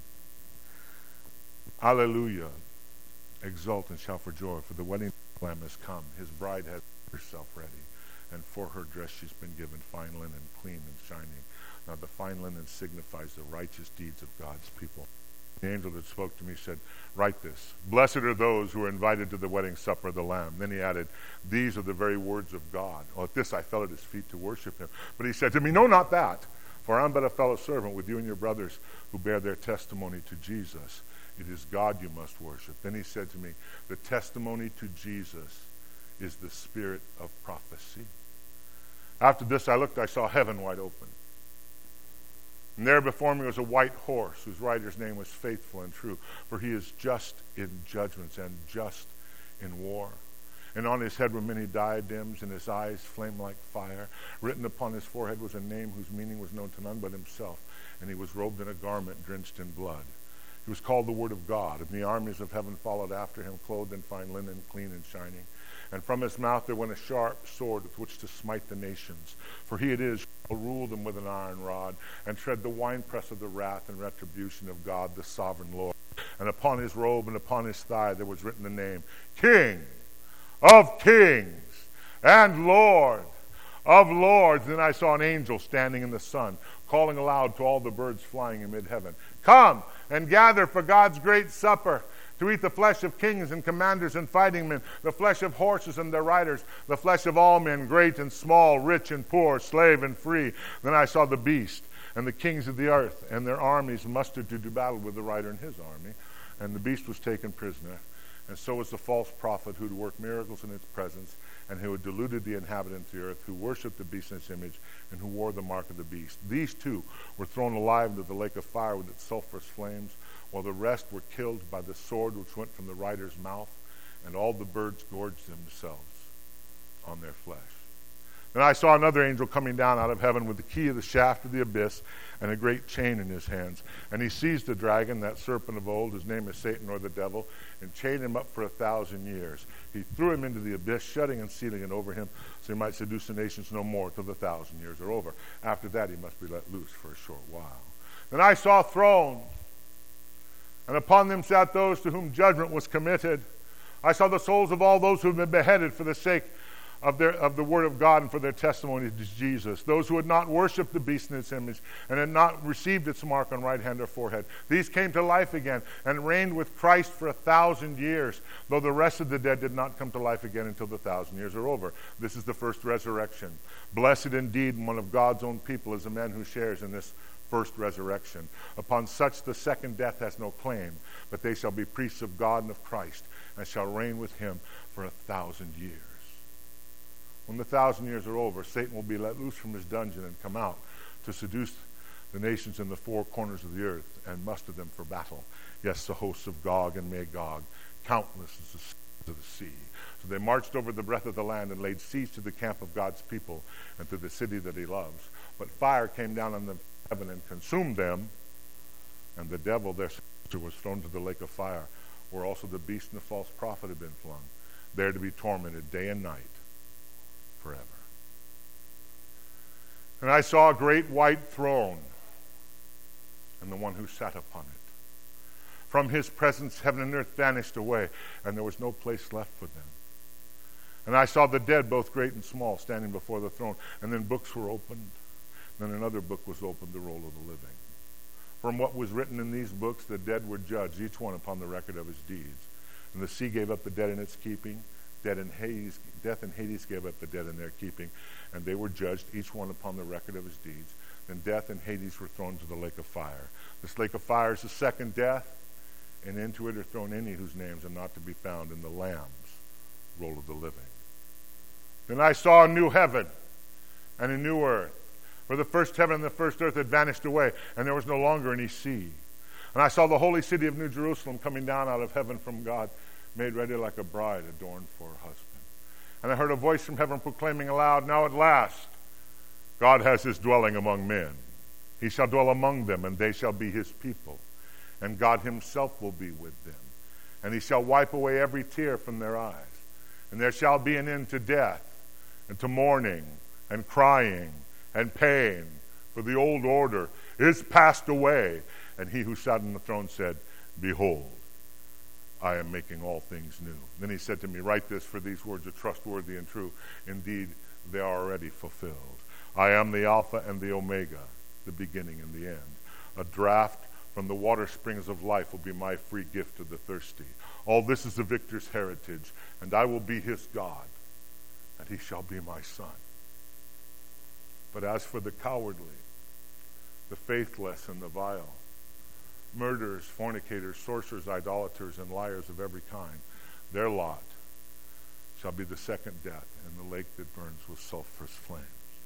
Hallelujah. Exult and shout for joy, for the wedding lamb has come. His bride has made herself ready. And for her dress she's been given fine linen, clean and shining. Now the fine linen signifies the righteous deeds of God's people. The angel that spoke to me said, Write this. Blessed are those who are invited to the wedding supper of the Lamb. Then he added, These are the very words of God. Well, at this I fell at his feet to worship him. But he said to me, No, not that. For I am but a fellow servant with you and your brothers who bear their testimony to Jesus. It is God you must worship. Then he said to me, The testimony to Jesus is the spirit of prophecy. After this I looked, I saw heaven wide open. And there before me was a white horse, whose rider's name was Faithful and True, for he is just in judgments and just in war. And on his head were many diadems, and his eyes flamed like fire. Written upon his forehead was a name whose meaning was known to none but himself, and he was robed in a garment drenched in blood. He was called the Word of God, and the armies of heaven followed after him, clothed in fine linen, clean and shining. And from his mouth there went a sharp sword with which to smite the nations. For he it is who will rule them with an iron rod, and tread the winepress of the wrath and retribution of God, the sovereign Lord. And upon his robe and upon his thigh there was written the name, King of Kings and Lord of Lords. Then I saw an angel standing in the sun, calling aloud to all the birds flying in mid-heaven, Come and gather for God's great supper, to eat the flesh of kings and commanders and fighting men, the flesh of horses and their riders, the flesh of all men, great and small, rich and poor, slave and free. Then I saw the beast and the kings of the earth and their armies mustered to do battle with the rider and his army. And the beast was taken prisoner, and so was the false prophet who had worked miracles in its presence, and who had deluded the inhabitants of the earth, who worshipped the beast and its image, and who wore the mark of the beast. These two were thrown alive into the lake of fire with its sulfurous flames, while the rest were killed by the sword which went from the rider's mouth, and all the birds gorged themselves on their flesh. Then I saw another angel coming down out of heaven with the key of the shaft of the abyss and a great chain in his hands. And he seized the dragon, that serpent of old, his name is Satan or the devil, and chained him up for a thousand years. He threw him into the abyss, shutting and sealing it over him, so he might seduce the nations no more till the thousand years are over. After that he must be let loose for a short while. Then I saw thrones, and upon them sat those to whom judgment was committed. I saw the souls of all those who have been beheaded for the sake of, their, of the word of God and for their testimony to Jesus. Those who had not worshipped the beast in its image and had not received its mark on right hand or forehead. These came to life again and reigned with Christ for a thousand years, though the rest of the dead did not come to life again until the thousand years are over. This is the first resurrection. Blessed indeed, one of God's own people is a man who shares in this first resurrection. Upon such the second death has no claim, but they shall be priests of God and of Christ, and shall reign with him for a thousand years. When the thousand years are over, Satan will be let loose from his dungeon and come out to seduce the nations in the four corners of the earth and muster them for battle. Yes, the hosts of Gog and Magog, countless as the sands of the sea. So they marched over the breadth of the land and laid siege to the camp of God's people and to the city that he loves. But fire came down on them from heaven and consumed them, and the devil, their sister, was thrown to the lake of fire, where also the beast and the false prophet had been flung, there to be tormented day and night forever. And I saw a great white throne, and the one who sat upon it. From his presence heaven and earth vanished away, and there was no place left for them. And I saw the dead, both great and small, standing before the throne. And then books were opened. Then another book was opened, the roll of the living. From what was written in these books, the dead were judged, each one upon the record of his deeds. And the sea gave up the dead in its keeping. Dead and Hades, death and Hades gave up the dead in their keeping. And they were judged, each one upon the record of his deeds. Then death and Hades were thrown to the lake of fire. This lake of fire is the second death, and into it are thrown any whose names are not to be found in the Lamb's roll of the living. Then I saw a new heaven and a new earth. For the first heaven and the first earth had vanished away, and there was no longer any sea. And I saw the holy city of New Jerusalem coming down out of heaven from God, made ready like a bride adorned for her husband. And I heard a voice from heaven proclaiming aloud, Now at last God has his dwelling among men. He shall dwell among them, and they shall be his people. And God himself will be with them. And he shall wipe away every tear from their eyes. And there shall be an end to death, and to mourning, and crying, and pain. For the old order is passed away. And he who sat on the throne said, Behold, I am making all things new. Then he said to me, Write this, for these words are trustworthy and true. Indeed, they are already fulfilled. I am the Alpha and the Omega, the beginning and the end. A draught from the water springs of life will be my free gift to the thirsty. All this is the victor's heritage, and I will be his God, and he shall be my son. But as for the cowardly, the faithless, and the vile, murderers, fornicators, sorcerers, idolaters, and liars of every kind, their lot shall be the second death in the lake that burns with sulfurous flames.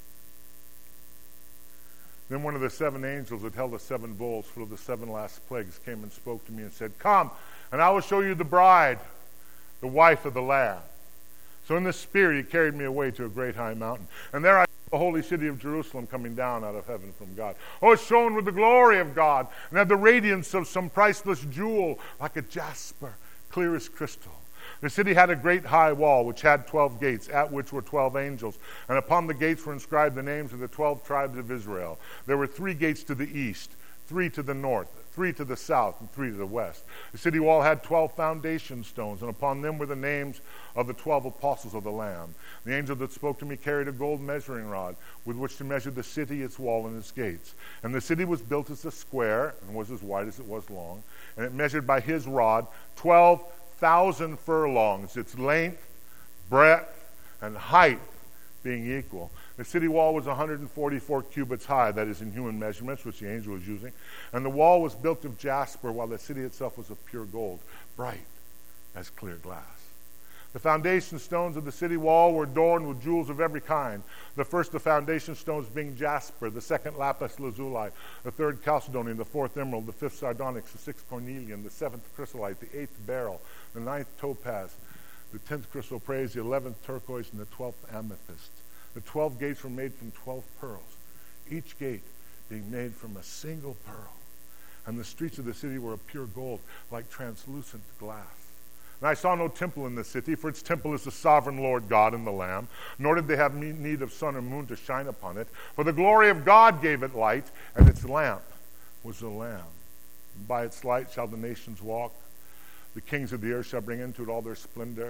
Then one of the seven angels that held the seven bowls full of the seven last plagues came and spoke to me and said, Come, and I will show you the bride, the wife of the Lamb. So in the spirit he carried me away to a great high mountain. And there I saw the holy city of Jerusalem coming down out of heaven from God. Oh, it's shone with the glory of God, and had the radiance of some priceless jewel, like a jasper, clear as crystal. The city had a great high wall, which had twelve gates, at which were twelve angels. And upon the gates were inscribed the names of the twelve tribes of Israel. There were three gates to the east, three to the north, three to the south, and three to the west. The city wall had twelve foundation stones, and upon them were the names of the twelve apostles of the Lamb. The angel that spoke to me carried a gold measuring rod with which to measure the city, its wall, and its gates. And the city was built as a square, and was as wide as it was long. And it measured by his rod twelve thousand furlongs, its length, breadth, and height being equal. The city wall was one hundred forty-four cubits high, that is in human measurements, which the angel was using. And the wall was built of jasper, while the city itself was of pure gold, bright as clear glass. The foundation stones of the city wall were adorned with jewels of every kind. The first, the foundation stones being jasper, the second lapis lazuli, the third chalcedony, the fourth emerald, the fifth sardonyx, the sixth cornelian, the seventh chrysolite, the eighth beryl, the ninth topaz, the tenth chrysoprase, the eleventh turquoise, and the twelfth amethyst. The twelve gates were made from twelve pearls, each gate being made from a single pearl. And the streets of the city were of pure gold, like translucent glass. And I saw no temple in the city, for its temple is the sovereign Lord God and the Lamb. Nor did they have need of sun or moon to shine upon it, for the glory of God gave it light, and its lamp was the Lamb. By its light shall the nations walk. The kings of the earth shall bring into it all their splendor.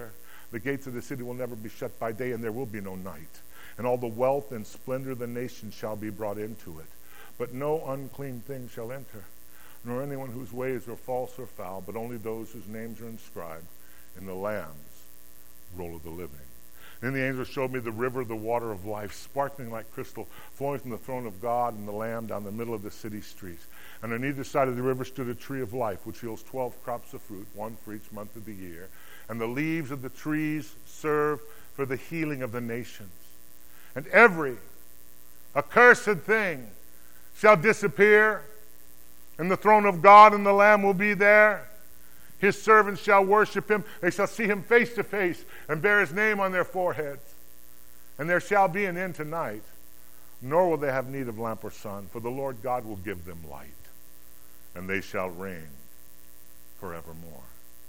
The gates of the city will never be shut by day, and there will be no night. And all the wealth and splendor of the nations shall be brought into it. But no unclean thing shall enter, nor anyone whose ways are false or foul, but only those whose names are inscribed in the Lamb's roll of the living. Then the angel showed me the river of the water of life, sparkling like crystal, flowing from the throne of God and the Lamb down the middle of the city streets. And on either side of the river stood a tree of life, which yields twelve crops of fruit, one for each month of the year. And the leaves of the trees serve for the healing of the nations. And every accursed thing shall disappear, and the throne of God and the Lamb will be there. His servants shall worship him. They shall see him face to face and bear his name on their foreheads. And there shall be an end to night, nor will they have need of lamp or sun, for the Lord God will give them light, and they shall reign forevermore.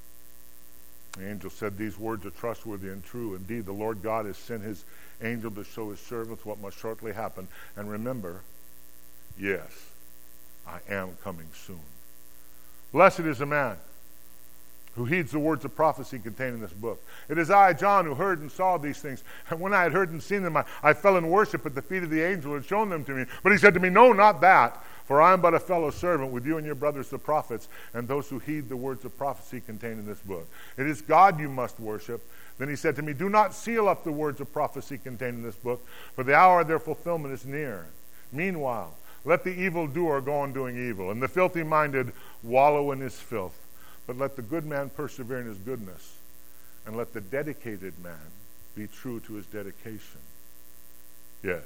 The angel said, these words are trustworthy and true. Indeed, the Lord God has sent his angel to show his servants what must shortly happen. And remember, yes, I am coming soon. Blessed is the man who heeds the words of prophecy contained in this book. It is I, John, who heard and saw these things. And when I had heard and seen them, I, I fell in worship at the feet of the angel who had shown them to me. But he said to me, no, not that, for I am but a fellow servant with you and your brothers the prophets, and those who heed the words of prophecy contained in this book. It is God you must worship. Then he said to me, do not seal up the words of prophecy contained in this book, for the hour of their fulfillment is near. Meanwhile, let the evildoer go on doing evil, and the filthy-minded wallow in his filth. But let the good man persevere in his goodness, and let the dedicated man be true to his dedication. Yes,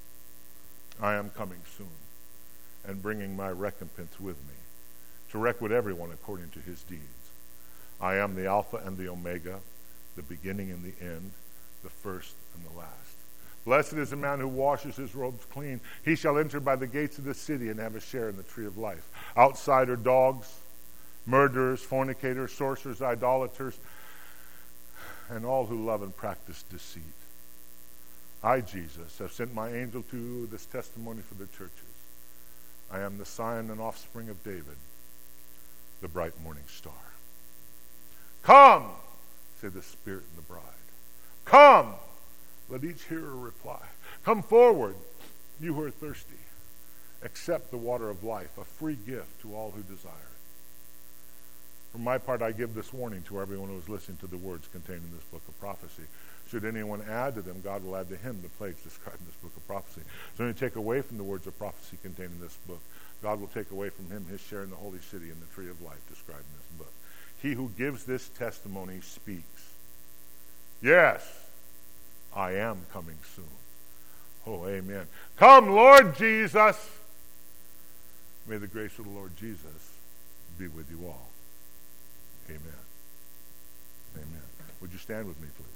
I am coming soon, and bringing my recompense with me, to requite everyone according to his deeds. I am the Alpha and the Omega, the beginning and the end, the first and the last. Blessed is the man who washes his robes clean. He shall enter by the gates of the city and have a share in the tree of life. Outside are dogs, murderers, fornicators, sorcerers, idolaters, and all who love and practice deceit. I, Jesus, have sent my angel to you this testimony for the churches. I am the scion and offspring of David, the bright morning star. Come, say the Spirit and the bride. Come, let each hearer reply. Come forward, you who are thirsty. Accept the water of life, a free gift to all who desire it. For my part, I give this warning to everyone who is listening to the words contained in this book of prophecy. Should anyone add to them, God will add to him the plagues described in this book of prophecy. So when you take away from the words of prophecy contained in this book, God will take away from him his share in the holy city and the tree of life described in this book. He who gives this testimony speaks. Yes, I am coming soon. Oh, amen. Come, Lord Jesus. May the grace of the Lord Jesus be with you all. Amen. Amen. Would you stand with me, please?